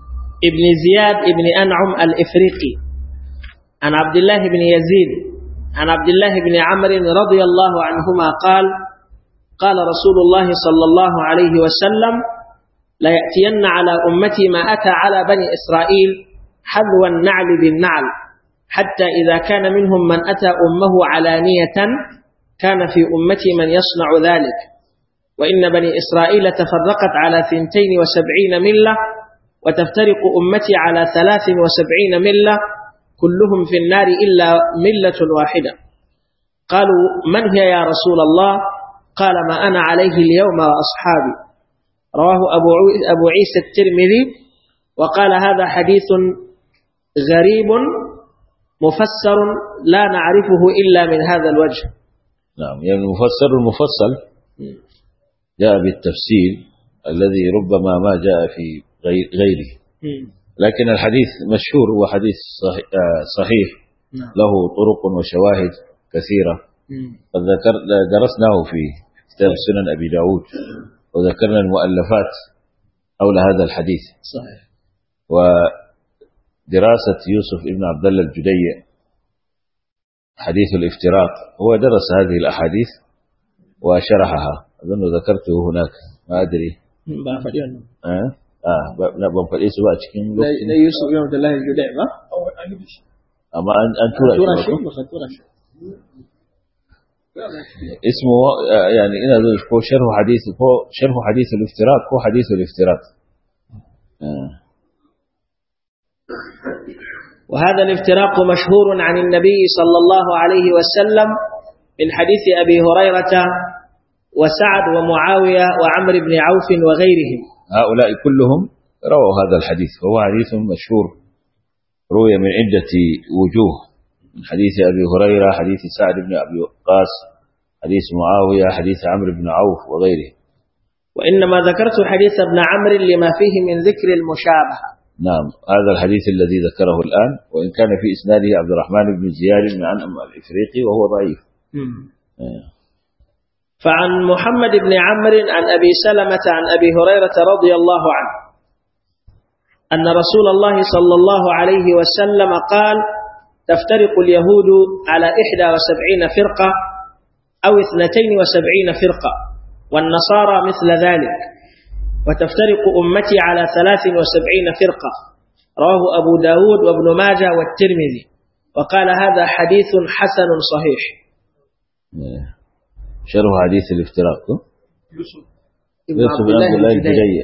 ابن زياد ابن أنعم الإفريقي عن عبد الله بن يزيد عن عبد الله بن عمرو رضي الله عنهما قال قال رسول الله صلى الله عليه وسلم لا يأتين على أمتي ما أتى على بني إسرائيل حذو النعل بالنعل حتى إذا كان منهم من أتى أمه علانية كان في أمتي من يصنع ذلك وإن بني إسرائيل تفرقت على 72 ملة وتفترق أمتي على 73 ملة كلهم في النار إلا ملة واحدة قالوا من هي يا رسول الله قال ما أنا عليه اليوم وأصحابي رواه أبو عيسى الترمذي وقال هذا حديث غريب مفسر لا نعرفه إلا من هذا الوجه. نعم، يعني المفسر المفصل جاء بالتفسير الذي ربما ما جاء في غيره، لكن الحديث مشهور وحديث صحيح له طرق وشواهد كثيرة. قد درسناه في كتاب سنن أبي داود وذكرنا المؤلفات حول هذا الحديث صحيح. ودراسة يوسف ابن عبد الله الجديع حديث الافتراق، هو درس هذه الأحاديث وشرحها، أظن ذكرته هناك، ما أدري لا بنفريس بقى cikin لا يوسف ابن عبد الله الجديع ما أما أن tura shi اسمه يعني إن هذا هو شرح حديث الافتراق هو حديث الافتراق. وهذا الافتراق مشهور عن النبي صلى الله عليه وسلم من حديث أبي هريرة وسعد ومعاوية وعمر بن عوف وغيرهم. هؤلاء كلهم رووا هذا الحديث، وهو حديث مشهور روي من عدة وجوه، من حديث أبي هريرة، حديث سعد بن أبي وقاص، حديث معاوية، حديث عمرو بن عوف وغيره. وإنما ذكرت حديث ابن عمرو لما فيه من ذكر المشابهة. نعم، هذا الحديث الذي ذكره الآن، وإن كان في إسناده عبد الرحمن بن زياد بن عنم الإفريقي وهو ضعيف. فعن محمد بن عمرو عن أبي سلمة عن أبي هريرة رضي الله عنه أن رسول الله صلى الله عليه وسلم قال تفترق اليهود على 71 فرقة أو 72 فرقة والنصارى مثل ذلك وتفترق أمتي على 73 فرقة رواه أبو داود وابن ماجه والترمذي وقال هذا حديث حسن صحيح. شرح حديث الافتراق يوسف ابن عبد الله الجديع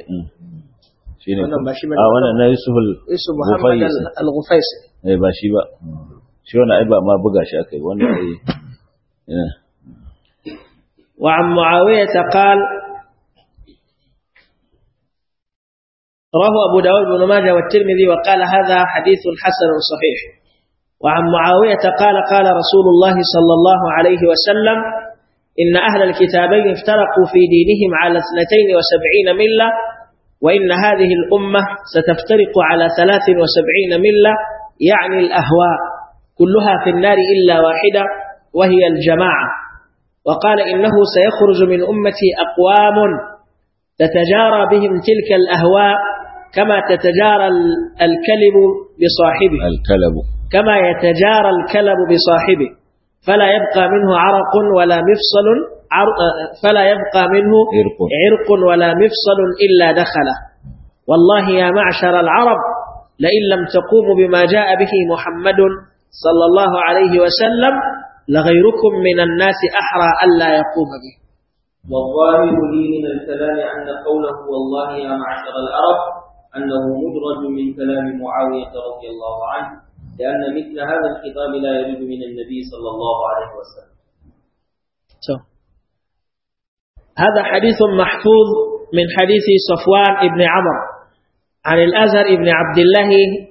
وانا يوسف محمد الغفيسي ba shi ba shi wannan ai ba ma buga shi akai wannan ai. وعن معاوية قال رواه أبو داود بن ماجه والترمذي وقال هذا حديث حسن صحيح. وعن معاوية قال قال رسول الله صلى الله عليه وسلم إن أهل الكتابين افترقوا في دينهم على 72 ملة وإن هذه الأمة ستفترق على 73 ملة يعني الأهواء كلها في النار إلا واحدة وهي الجماعة. وقال إنه سيخرج من أمتي أقوام تتجارى بهم تلك الأهواء كما تتجارى الكلب بصاحبه كما يتجارى الكلب بصاحبه فلا يبقى منه عرق ولا مفصل فلا يبقى منه عرق ولا مفصل إلا دخله. والله يا معشر العرب لئن لم تقوموا بما جاء به محمد صلى الله عليه وسلم لغيركم من الناس أحرى ألا يقوم به. والظاهر لي من الكلام أن قوله والله يا معشر العرب أنه مدرج من كلام معاوية رضي الله عنه لأن مثل هذا الخطاب لا يرد من النبي صلى الله عليه وسلم. هذا حديث محفوظ من حديث صفوان ابن عمرو عن الأزهر ابن عبد الله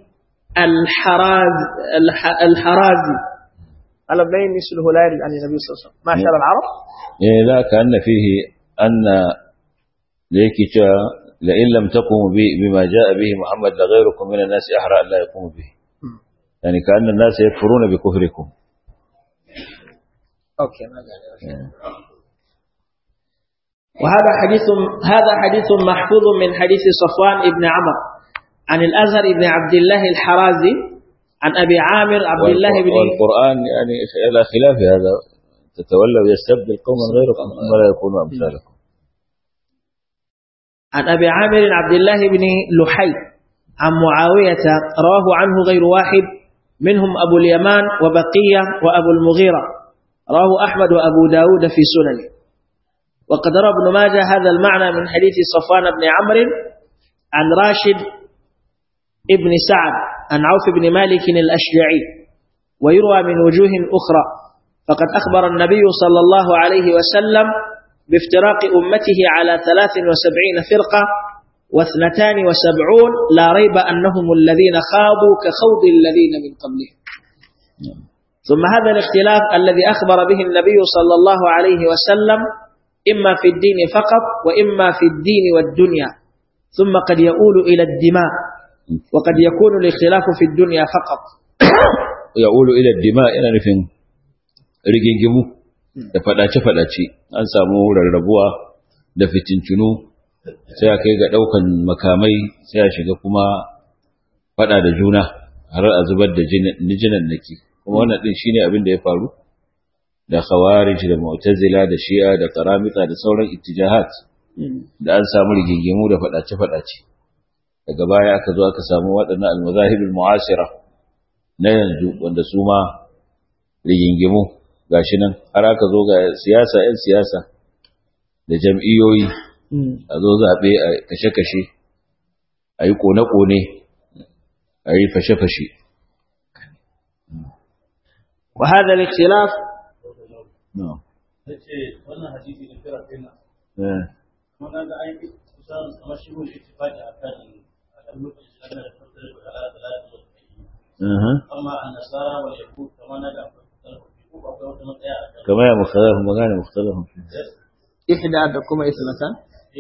الحرازي على بين مثله لا يرد عن النبي صلى الله عليه وسلم. معشر العرب لا كأن فيه أن ليك لئن لم تقوموا بما جاء به محمد لغيركم من الناس أحرى أن لا يقوموا به، يعني كأن الناس يكفرون بكفركم. أوكي ما وهذا حديث محفوظ من حديث صفوان ابن عمرو عن الأزهر ابن عبد الله الحرازي عن أبي عامر عبد الله بن والقرآن يعني على خلاف هذا، تتولى ويستبدل قوما غيركم ولا يكونوا أمثالكم. عن أبي عامر عبد الله بن لحي عن معاوية رواه عنه غير واحد، منهم أبو اليمان وبقية وأبو المغيرة، رواه أحمد وأبو داود في سننه. وقد روى ابن ماجه هذا المعنى من حديث صفوان بن عمرو عن راشد ابن سعد عن عوف بن مالك الأشجعي، ويروى من وجوه أخرى. فقد أخبر النبي صلى الله عليه وسلم بافتراق أمته على 73 فرقة و72 لا ريب أنهم الذين خاضوا كخوض الذين من قبلهم. ثم هذا الاختلاف الذي أخبر به النبي صلى الله عليه وسلم إما في الدين فقط وإما في الدين والدنيا، ثم قد يؤول إلى الدماء، وقد يكون الاختلاف في الدنيا فقط. يؤول إلى الدماء إلى نفين rigingimu da fadace-fadace, an samu rarrabuwa da fitintunu, sai a kai ga daukan makamai, sai a shiga kuma fada da juna har a zubar da jinan naki. Kuma wannan din shine abin da ya faru da khawarij da mu'tazila da shi'a da karamita da sauran ittijahat, da an samu rigingimu da fadace-fadace. Daga baya aka zo aka samu waɗannan al-mazahibul mu'asira na yanzu, wanda su ma rigingimu gashi nan har aka zo ga siyasa, 'yan siyasa da jam'iyyoyi, a zo zaɓe a kashe-kashe, a yi ƙone-ƙone, a yi fashe-fashe. wa hada al-ikhtilaf wannan hadisi da kira kai na kuma ga aiki kusan kamar shi ne ittifaqi akan al-mu'min da fasara da ala amma an-nasara wal yahud kama na ga كما هي مختلف مغاني مختلف إحدى عندكما إثنتان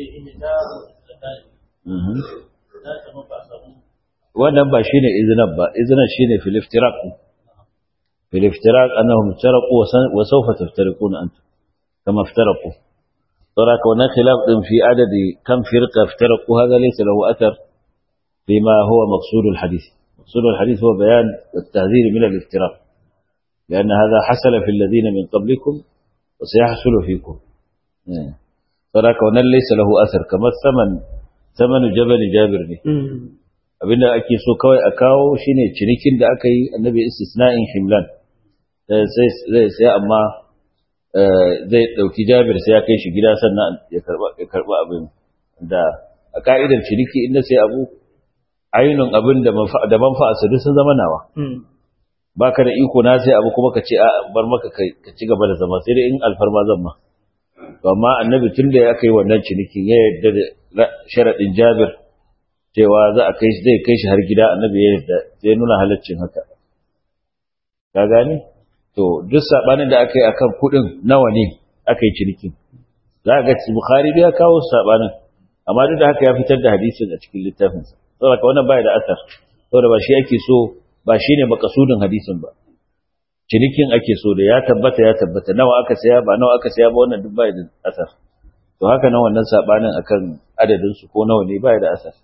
wannan ba shine izinin ba, izinin shine fil iftiraq annahum iftaraqu wa sawfa taftariquna antum kama iftaraqu. taraka wannan khilaf din fi adadi kam firqa iftaraqu, hada laysa lahu athar fima huwa maqsud al hadith. maqsud al hadith huwa bayan at tahdhir min al iftiraq, لأن هذا حصل في الذين من قبلكم وسيحصل فيكم. فذاك wannan ليس له أثر كما ثمن جبل جابر ne. abinda ake so kawai a kawo shine cinikin da aka yi, annabi istisna'in himlan sai amma zai dauki Jabir sai ya kai shi gida sannan ya karba abin. Da a ka'idar ciniki inda sai abu ainun abin da manfa'arsa duk sun zama nawa. Baka da iko na sai abu kuma ka ce a bar maka ka ci gaba da zama, sai dai in alfarma zan ma. To amma annabi tun da ya kai wannan cinikin ya yarda da sharadin Jabir cewa za a kai shi, zai kai shi har gida, annabi ya yarda, sai nuna halaccin haka. Ka gane? To duk sabanin da aka yi akan kudin nawa ne aka yi cinikin, za ga Bukhari da ya kawo sabanin, amma duk da haka ya fitar da hadisin a cikin littafinsa. Saboda wannan bai da asar, saboda ba shi ake so, ba shi ne makasudin hadisin ba, cinikin ake so da ya tabbata nawa aka saya ba nawa aka saya ba, wannan duk bai da asar. To haka nan wannan sabanin akan adadin su ko nawa ne bai da asar.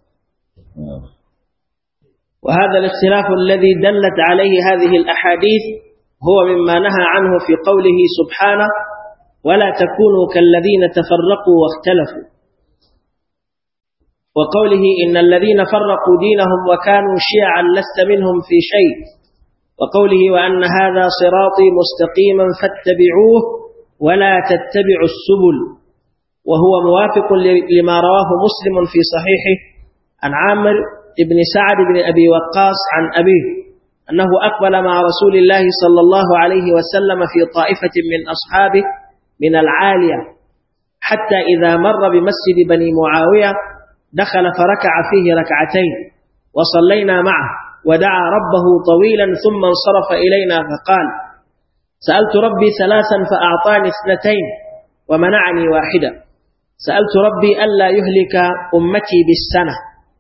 وهذا الاختلاف الذي دلت عليه هذه الأحاديث هو مما نهى عنه في قوله سبحانه ولا تكونوا كالذين تفرقوا واختلفوا، وقوله إن الذين فرقوا دينهم وكانوا شيعا لست منهم في شيء، وقوله وأن هذا صراطي مستقيما فاتبعوه ولا تتبعوا السبل، وهو موافق لما رواه مسلم في صحيحه عن عامر بن سعد بن أبي وقاص عن أبيه أنه أقبل مع رسول الله صلى الله عليه وسلم في طائفة من أصحابه من العالية، حتى إذا مر بمسجد بني معاوية دخل فركع فيه ركعتين وصلينا معه ودعا ربه طويلا ثم انصرف إلينا فقال سألت ربي ثلاثا فأعطاني 2 ومنعني 1، سألت ربي ألا يهلك أمتي بالسنة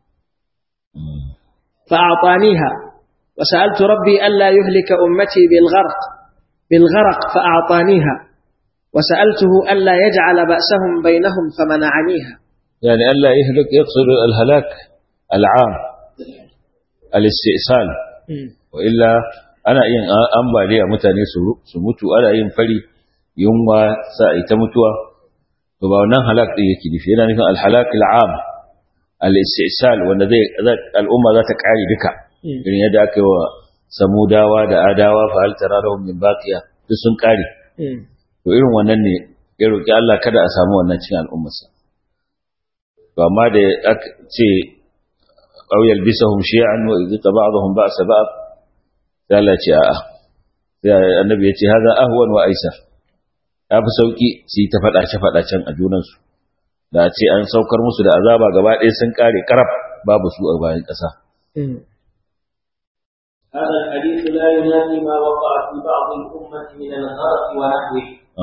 فأعطانيها، وسألت ربي ألا يهلك أمتي بالغرق فأعطانيها، وسألته ألا يجعل بأسهم بينهم فمنعنيها. يعني ألا يهلك يقصد الهلاك العام، الاستئصال wa illa ana yin ambaliya mutane su mutu, ana yin fari, yunwa sa ita mutuwa, to ba wannan halak din yake nufi, yana nufin al-halak al-am al-istisal wanda al'umma za ta kare duka irin yadda aka yi wa samudawa da adawa fa hal tara lahum min baqiya duk sun kare. To irin wannan ne ya roki Allah kada a samu wannan cikin al'ummarsa. To amma da aka ce aw yalbisuhum shi'an wa yuzqa ba'dahum ba'sa ba'd, sai Allah ce a'a, sai annabi ya ce hada ahwan wa aisar, ya fi sauki su yi ta faɗace-faɗacen a junansu da a ce an saukar musu da azaba gaba ɗaya sun ƙare ƙaraf babu su a bayan ƙasa. هذا الحديث لا ينافي ما وقع في بعض الأمة من الغرق ونحوه،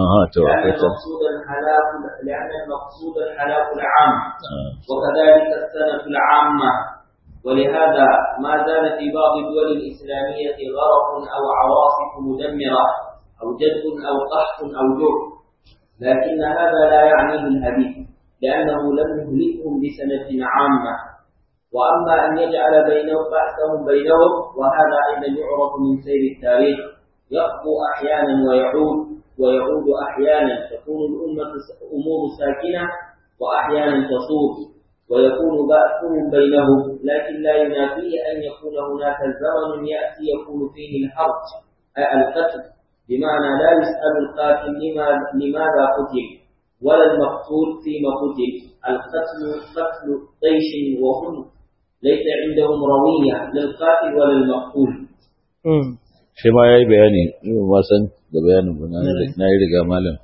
لأن المقصود الهلاك العام، وكذلك السنة العامة. ولهذا ما زال في بعض الدول الإسلامية غرق أو عواصف مدمرة أو جد أو قحط أو جوع، لكن هذا لا يعنيه الحديث، لأنه لم يهلكهم بسنة عامة. وأما أن يجعل بأسهم بينهم، وهذا أيضا يعرف من سير التاريخ، يخفو أحيانا ويعود أحيانا، تكون الأمة أمور ساكنة وأحيانا تصور، ويكون بأسهم بينهم، لكن لا ينافيه أن يكون هناك زمن يأتي يكون فيه الحرج أي القتل، بمعنى لا يسأل القاتل لماذا قتل ولا المقتول فيما قتل. القتل قتل طيش وهم ليس عندهم روية للقاتل ولا المقتول. shi ma yayi bayani ba san da bayanin ba na yi riga malam.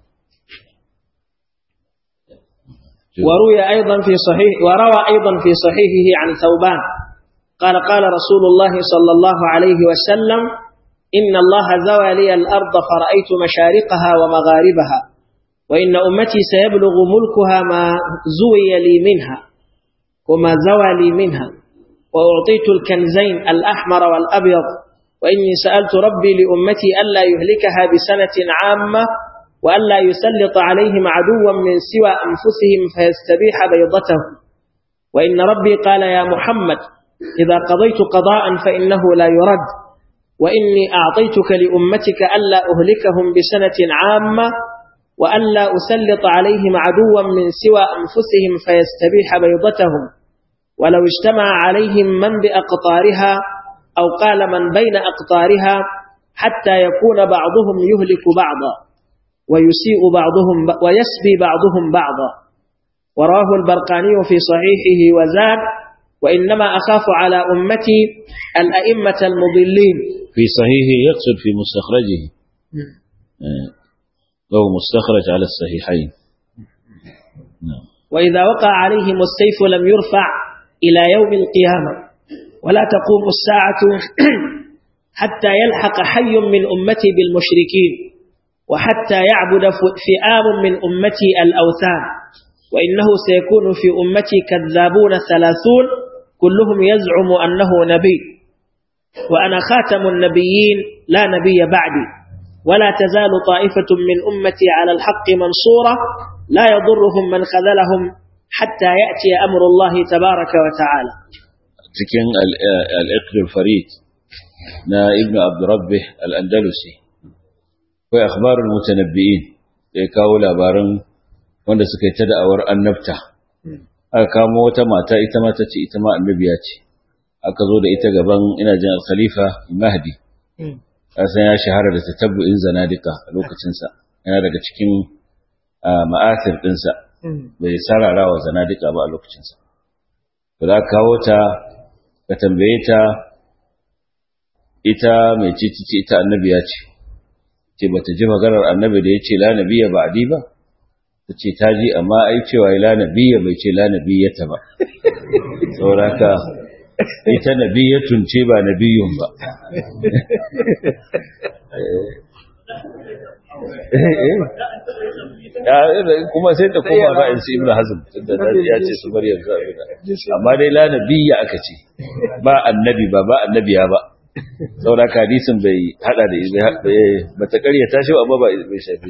وروى أيضا في صحيحه عن ثوبان قال قال رسول الله صلى الله عليه وسلم إن الله زوى لي الأرض فرأيت مشارقها ومغاربها، وإن أمتي سيبلغ ملكها ما زوي لي منها وما زوى لي منها، وأعطيت الكنزين الأحمر والأبيض، وإني سألت ربي لأمتي ألا يهلكها بسنة عامة، وألا يسلط عليهم عدوا من سوى أنفسهم فيستبيح بيضتهم، وإن ربي قال يا محمد إذا قضيت قضاء فإنه لا يرد، وإني أعطيتك لأمتك ألا أهلكهم بسنة عامة، وألا أسلط عليهم عدوا من سوى أنفسهم فيستبيح بيضتهم، ولو اجتمع عليهم من بأقطارها أو قال من بين أقطارها حتى يكون بعضهم يهلك بعضا ويسبي بعضهم بعضا. وراه البرقاني في صحيحه وزاد وإنما أخاف على أمتي الأئمة المضلين. في صحيحه يقصد في مستخرجه، وهو مستخرج على الصحيحين. وإذا وقع عليهم السيف لم يرفع إلى يوم القيامة، ولا تقوم الساعة حتى يلحق حي من أمتي بالمشركين، وحتى يعبد فئام من أمتي الأوثان، وإنه سيكون في أمتي كذابون 30 كلهم يزعم أنه نبي، وأنا خاتم النبيين لا نبي بعدي، ولا تزال طائفة من أمتي على الحق منصورة لا يضرهم من خذلهم حتى يأتي أمر الله تبارك وتعالى. cikin al-Iqd al-Farid na Ibn Abdurrabbih al-Andalusi akwai akhbarul mutanabbi'in da ya kawo labaran wanda suka yi ta da'awar annabta. Aka kamo wata mata ita ma ta ce ita ma annabiya ce, aka zo da ita gaban ina jin al-Khalifa Mahdi. Kasan ya shahara da tatabbu'in zanadika a lokacinsa, yana daga cikin ma'athir ɗinsa, bai sarara wa zanadika ba a lokacinsa. To da kawo ta ka tambaye ta ita mai ce ita annabiya ce bata ji maganar annabi da yace la nabiyya ba'di ba, tace ta ji amma ai cewa la nabiyya bai ce la nabiyyata ba, saboda haka ita nabiyyatun ce ba nabiyyun ba. kuma sai ta koma ra'ayin su Ibn Hazm tunda ya ce su Maryam za a amma dai la nabiyya aka ce ba annabi ba annabiya ba, saboda hadisin bai hada da bata ƙarya ta shi amma bai shafi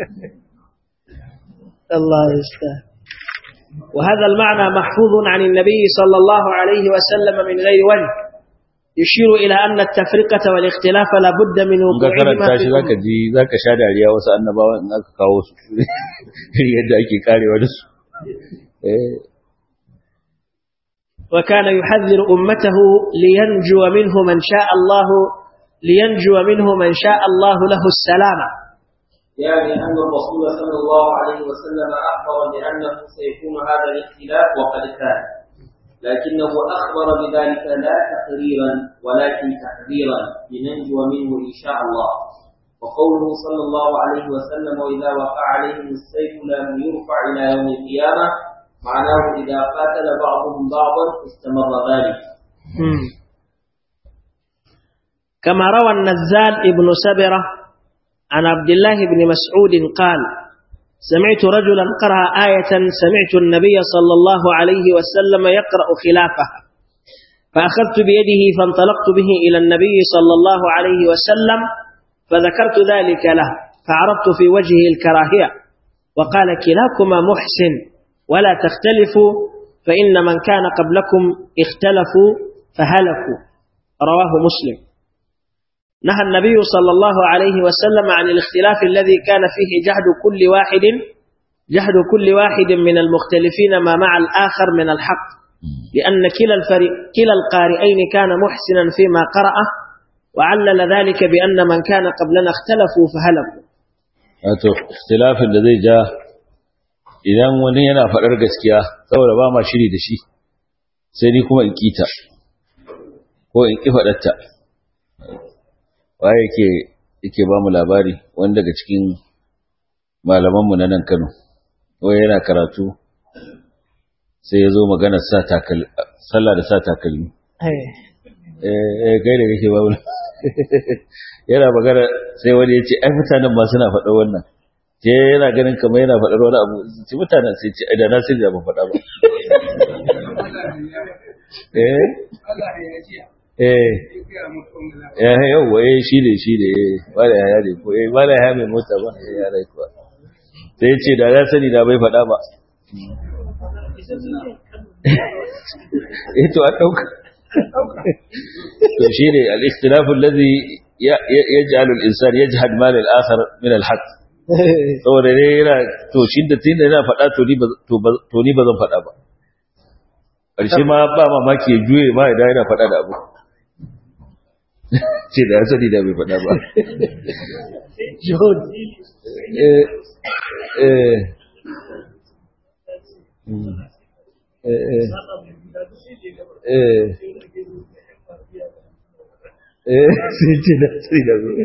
Allah yastah. وهذا المعنى محفوظ عن النبي صلى الله عليه وسلم من غير وجه، يشير إلى أن التفرقة والاختلاف لا بد من ga وقوعهما karanta في shi zaka الأمة. ji zaka sha dariya wasu annabawa in aka kawo su yadda ake karewa da su وكان يحذر أمته لينجو منه من شاء الله له السلامة. يعني أن الرسول صلى الله عليه وسلم أخبر بأنه سيكون هذا الاختلاف وقد كان، لكنه أخبر بذلك لا تقريرا ولكن تحذيرا لننجو منه إن شاء الله. وقوله صلى الله عليه وسلم وإذا وقع عليهم السيف لم يرفع إلى يوم القيامة معناه إذا قاتل بعضهم بعضا استمر ذلك. كما روى النزال ابن سبرة عن عبد الله بن مسعود قال: سمعت رجلا قرأ آية سمعت النبي صلى الله عليه وسلم يقرأ خلافها، فأخذت بيده فانطلقت به إلى النبي صلى الله عليه وسلم فذكرت ذلك له، فعرضت في وجهه الكراهية، وقال: كلاكما محسن ولا تختلفوا، فإن من كان قبلكم اختلفوا فهلكوا. رواه مسلم. نهى النبي صلى الله عليه وسلم عن الاختلاف الذي كان فيه جهد كل واحد من المختلفين ما مع الآخر من الحق، لأن كلا القارئين كان محسنا فيما قرأه، وعلل ذلك بأن من كان قبلنا اختلفوا فهلكوا. اختلاف da zai ja idan wani yana faɗar gaskiya saboda ba ma shiri da shi sai ni kuma in kita ko in ki faɗarta. Waye yake ba mu labari wani daga cikin malamanmu na nan Kano, wai yana karatu sai ya zo magana sallah da sa takalmi. Kai da kake ba mu yana magana sai wani ya ce ai mutanen ma suna faɗa wannan, ce yana ganin kamar yana faɗar wani abu, ce mutanen sai ce da na sai da ban faɗa ba. Yawwa shi ne wala ya ne ko wala ya mai mota ba ya rai kuwa sai ce da ya sani da bai faɗa ba. To a ɗauka to shi ne al-ikhtilafu alladhi yaj'alu al-insan yajhad mal al-akhar min al-haqq. Saboda ne yana to shi da tunda yana faɗa to ni ba zan faɗa ba. Ƙarshe ma ba mamaki ya juye ma idan yana faɗa da abu. Ce da ya sani da bai faɗa ba. Sai ce da sani da bai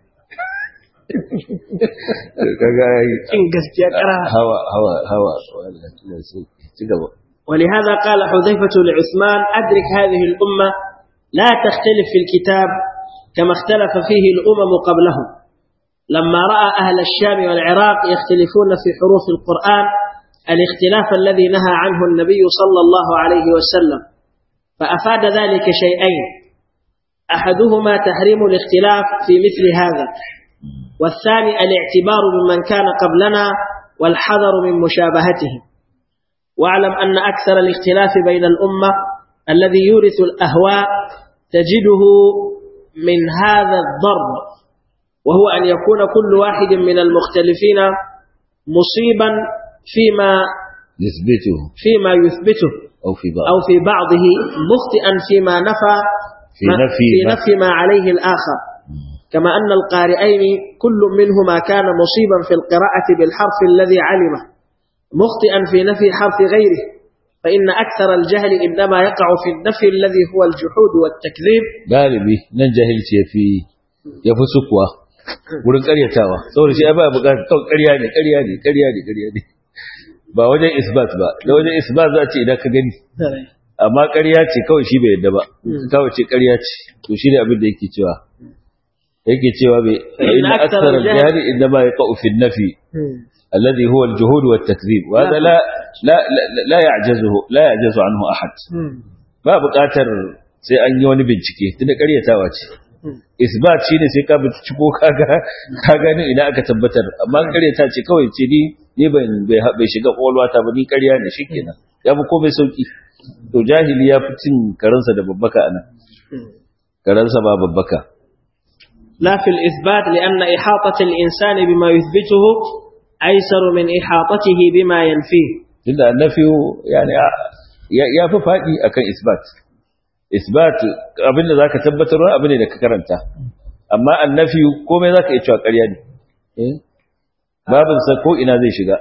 kaga in gaskiya kara hawa ci gaba. ولهذا قال حذيفة لعثمان: أدرك هذه الأمة لا تختلف في الكتاب كما اختلف فيه الأمم قبلهم، لما رأى أهل الشام والعراق يختلفون في حروف القرآن الاختلاف الذي نهى عنه النبي صلى الله عليه وسلم، فأفاد ذلك شيئين: أحدهما تحريم الاختلاف في مثل هذا، والثاني الاعتبار ممن كان قبلنا والحذر من مشابهته. واعلم أن أكثر الاختلاف بين الأمة الذي يورث الأهواء تجده من هذا الضرب، وهو أن يكون كل واحد من المختلفين مصيبا فيما يثبته أو في بعضه، مخطئا فيما نفي ما عليه الآخر، كما أن القارئين كل منهما كان مصيبا في القراءة بالحرف الذي علمه، مخطئا في نفي حرف غيره، فإن أكثر الجهل إنما يقع في النفي الذي هو الجحود والتكذيب. galibi nan jahilci yafi sukuwa wurin ƙaryatawa, saboda shi ba buƙatar kawai ƙarya ne ba wajen isbat ba. Da wajen isbat za ce idan ka gani, amma ƙarya ce kawai shi bai yadda ba, kawai ce ƙarya ce. To shi ne abin da yake cewa bai inna akthar al-jahl inma yaqa'u fi an-nafi alladhi huwa al-juhud wa at-takdhib, wa hada la ya'jazu anhu ahad. Ba buƙatar sai an yi wani bincike, tunda ƙaryatawa ce. Isbat shine sai ka binciko ka gani ina aka tabbatar, amma ƙaryata ce kawai ce ni bai shiga ƙwaƙwalwata ba, ni ƙarya ne shikenan, ya fi komai sauki. To jahili ya fi cin karansa da babbaka anan. karansa ba babbaka. لا في الإثبات لأن إحاطة الإنسان بما يثبته أيسر من إحاطته بما ينفيه. tunda annafi yani ya fi fadi akan isbat. Isbat abinda zaka tabbatar abin da ka karanta, amma annafi komai zaka iya cewa ƙarya ne. babin sa ko ina zai shiga.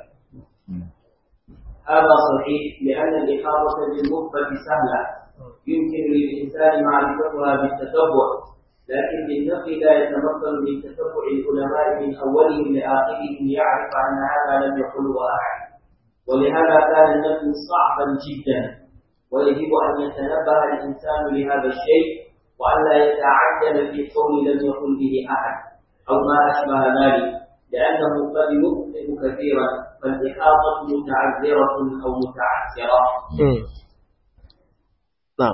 هذا صحيح لأن الإحاطة بالمثبت سهلة يمكن للإنسان معرفتها بالتتبع، لكن بالنفي لا يتمكن من تتبع العلماء من أولهم لآخرهم ليعرف أن هذا لم يقله أحد، ولهذا كان النفي صعبا جدا، ويجب أن يتنبه الإنسان لهذا الشيء وأن لا يتعجل في قول لم يقل به أحد أو ما أشبه ذلك، لأنه قد يخطئ كثيرا، فالإحاطة متعذرة أو متعسرة. نعم.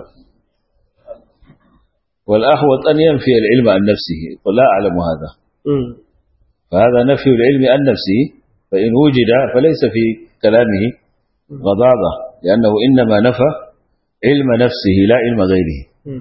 والأحوط أن ينفي العلم عن نفسه، ولا أعلم هذا. فهذا نفي العلم عن نفسه، فإن وجد فليس في كلامه غضاضة، لأنه إنما نفى علم نفسه لا علم غيره.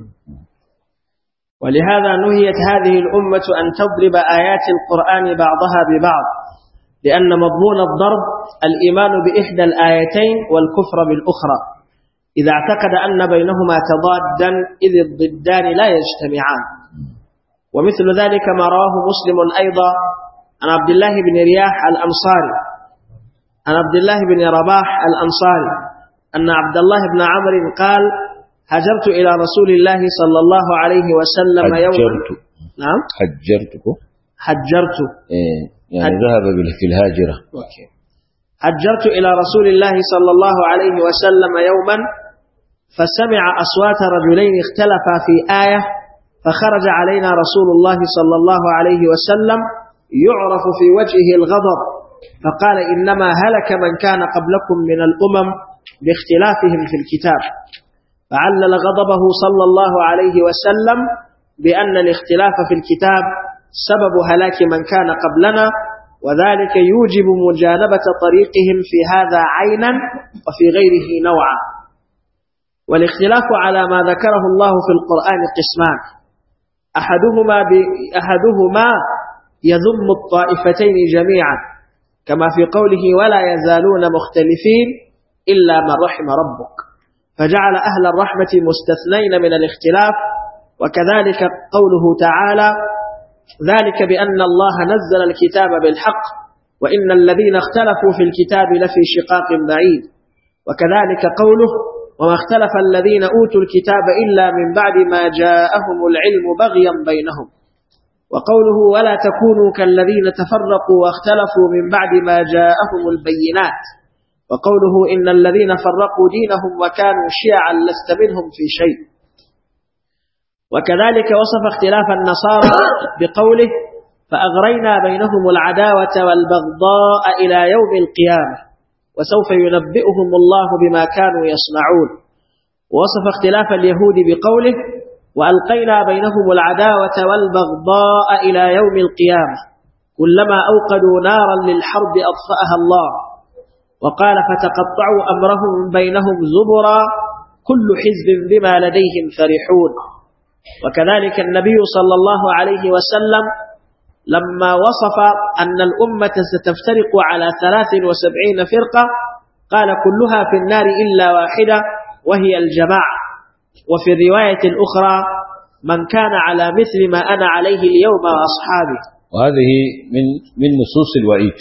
ولهذا نهيت هذه الأمة أن تضرب آيات القرآن بعضها ببعض، لأن مضمون الضرب الإيمان بإحدى الآيتين والكفر بالأخرى، إذا اعتقد أن بينهما تضادا إذ الضدان لا يجتمعان. ومثل ذلك ما رواه مسلم أيضا عن عبد الله بن رياح الأنصاري عن عبد الله بن رباح الأنصاري أن عبد الله بن عمرو قال: هجرت إلى رسول الله صلى الله عليه وسلم يوما. نعم. حجرت يعني ذهب في الهاجرة. حجرت إلى رسول الله صلى الله عليه وسلم يوما فسمع أصوات رجلين اختلفا في آية، فخرج علينا رسول الله صلى الله عليه وسلم يعرف في وجهه الغضب، فقال: إنما هلك من كان قبلكم من الأمم باختلافهم في الكتاب. فعلل غضبه صلى الله عليه وسلم بأن الاختلاف في الكتاب سبب هلاك من كان قبلنا، وذلك يوجب مجانبة طريقهم في هذا عينا وفي غيره نوعا. والاختلاف على ما ذكره الله في القرآن قسمان: أحدهما يذم الطائفتين جميعا، كما في قوله: ولا يزالون مختلفين إلا من رحم ربك، فجعل أهل الرحمة مستثنين من الاختلاف. وكذلك قوله تعالى: ذلك بأن الله نزل الكتاب بالحق وإن الذين اختلفوا في الكتاب لفي شقاق بعيد. وكذلك قوله: وما اختلف الذين أوتوا الكتاب إلا من بعد ما جاءهم العلم بغيا بينهم. وقوله: ولا تكونوا كالذين تفرقوا واختلفوا من بعد ما جاءهم البينات. وقوله: إن الذين فرقوا دينهم وكانوا شيعا لست منهم في شيء. وكذلك وصف اختلاف النصارى بقوله: فأغرينا بينهم العداوة والبغضاء إلى يوم القيامة وسوف ينبئهم الله بما كانوا يصنعون. ووصف اختلاف اليهود بقوله: وألقينا بينهم العداوة والبغضاء إلى يوم القيامة كلما أوقدوا نارا للحرب أطفأها الله. وقال: فتقطعوا أمرهم بينهم زبرا كل حزب بما لديهم فرحون. وكذلك النبي صلى الله عليه وسلم لما وصف أن الأمة ستفترق على 73 فرقة قال: كلها في النار إلا واحدة وهي الجماعة. وفي الرواية الأخرى: من كان على مثل ما أنا عليه اليوم وأصحابي. وهذه من نصوص الوعيد،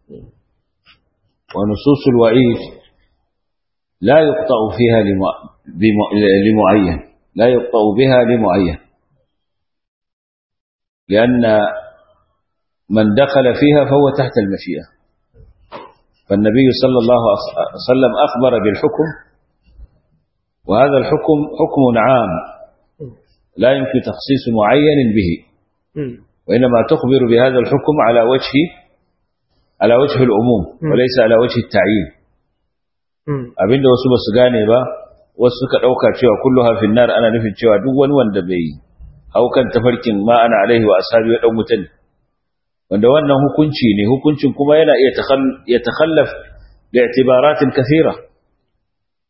ونصوص الوعيد لا يقطع فيها لمعين، لا يقطع بها لمعين، لأن من دخل فيها فهو تحت المشيئة. فالنبي صلى الله عليه وسلم أخبر بالحكم، وهذا الحكم حكم عام لا يمكن تخصيص معين به، وإنما تخبر بهذا الحكم على وجه العموم وليس على وجه التعيين. abinda wasu basu gane ba, wasu suka dauka cewa kulluha fi nar ana nufin cewa duk wani wanda bai haukan tafarkin ma ana alaihi wa ashabi ya dan mutane, wanda wannan hukunci ne, hukuncin kuma yana iya ya takhallaf da i'tibaratin kathira.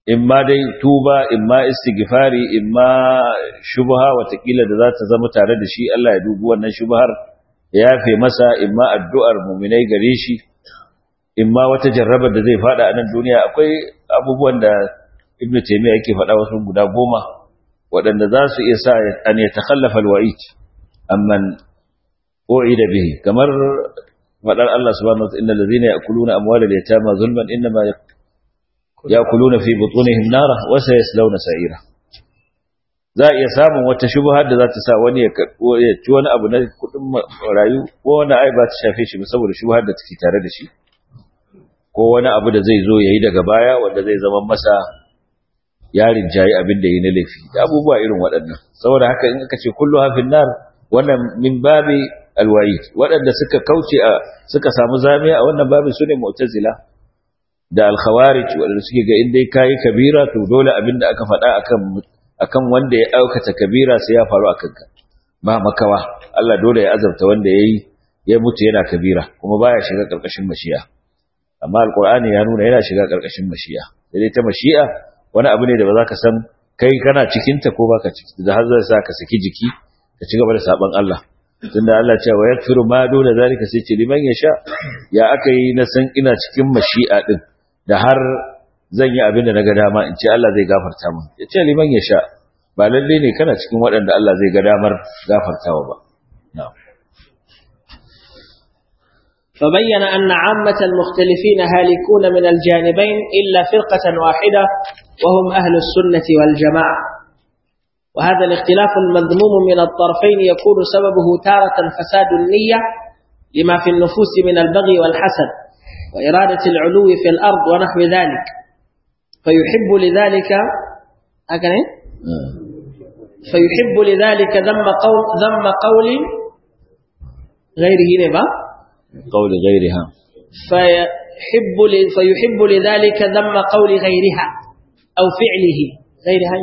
imma dai tuba imma istighfari imma shubha watakila da za ta zama tare da shi Allah ya dubi wannan shubhar ya yafe masa imma addu'ar mu'minai gare shi imma wata jarrabar da zai fada a nan duniya. Akwai abubuwan da Ibn Taymiyyah yake faɗa wasu guda 10 waɗanda za su iya sa an yatakhallafa alwa'id amman u'ida bihi, kamar faɗar Allah subhanahu wa ta'ala innal ladhina ya'kuluna amwalal yatama zulman inma ya'kuluna fi butunihim nara wa sayaslawna sa'ira. Za iya samun wata shubha da za ta sa wani ya ci wani abu na kudin rayu ko wani ai ba ta shafe shi ba saboda shubhar da take tare da shi, ko wani abu da zai zo yayi daga baya wanda zai zama masa yarin jayi abin da yi na laifi da abubuwa irin waɗannan. Saboda haka in aka ce kullu hafin nar, wannan min babi alwa'id. Waɗanda suka kauce suka samu zamiya a wannan babin sune mu'tazila da al-khawarij, waɗanda suke ga in dai kai kabira to dole abin da aka faɗa akan wanda ya aukata kabira sai ya faru akan ka, ba makawa. Allah dole ya azabta wanda ya mutu yana kabira, kuma baya shiga karkashin mashi'a. Amma alqur'ani ya nuna yana shiga karkashin mashi'a. Sai ta mashi'a wani abu ne da ba za ka san kai kana cikin ta ko baka ciki, da har zai sa ka saki jiki ka ci gaba da saban Allah. Tunda Allah ce wa yakfiru ma dole zalika, sai ce liman yasha. Ya aka yi na san ina cikin mashi'a din da har zan yi abin da naga dama in ce Allah zai gafarta min? Ya ce liman yasha, ba lalle ne kana cikin waɗanda Allah zai ga damar gafartawa ba. na'am. فبين أن عامة المختلفين هالكون من الجانبين إلا فرقة واحدة وهم أهل السنة والجماعة. وهذا الاختلاف المذموم من الطرفين يكون سببه تارة فساد النية لما في النفوس من البغي والحسد وإرادة العلو في الأرض ونحو ذلك، فيحب لذلك ذم قول غيره قول غيرها، فيحب لذلك ذم قول غيرها أو فعله غيرها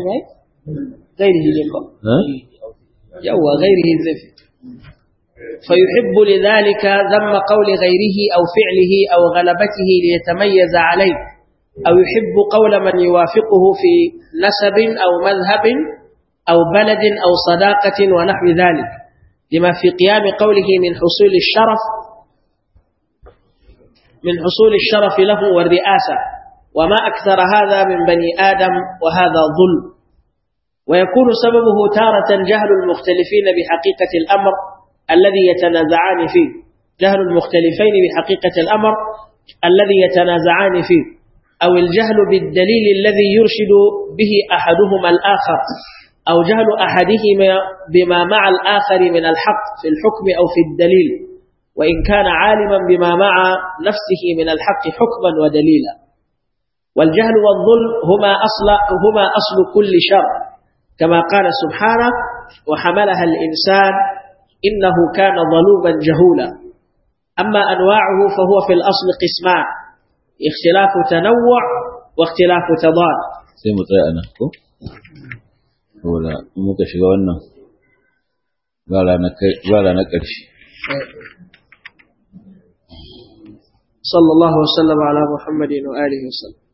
فيحب لذلك ذم قول غيره أو فعله أو غلبته ليتميز عليه، أو يحب قول من يوافقه في نسب أو مذهب أو بلد أو صداقة ونحو ذلك، لما في قيام قوله من حصول الشرف له والرئاسة، وما أكثر هذا من بني آدم وهذا ظلم. ويكون سببه تارة جهل المختلفين بحقيقة الأمر الذي يتنازعان فيه، جهل المختلفين بحقيقة الأمر الذي يتنازعان فيه، أو الجهل بالدليل الذي يرشد به أحدهما الآخر، أو جهل أحدهما بما مع الآخر من الحق في الحكم أو في الدليل، وإن كان عالما بما مع نفسه من الحق حكما ودليلا. والجهل والظلم هما أصل كل شر، كما قال سبحانه: وحملها الإنسان إنه كان ظلوما جهولا. أما أنواعه فهو في الأصل قسمان: اختلاف تنوع واختلاف تضاد. ولا muka shiga wannan gara na ƙarshe. صلى الله وسلم على محمد وآله وسلم.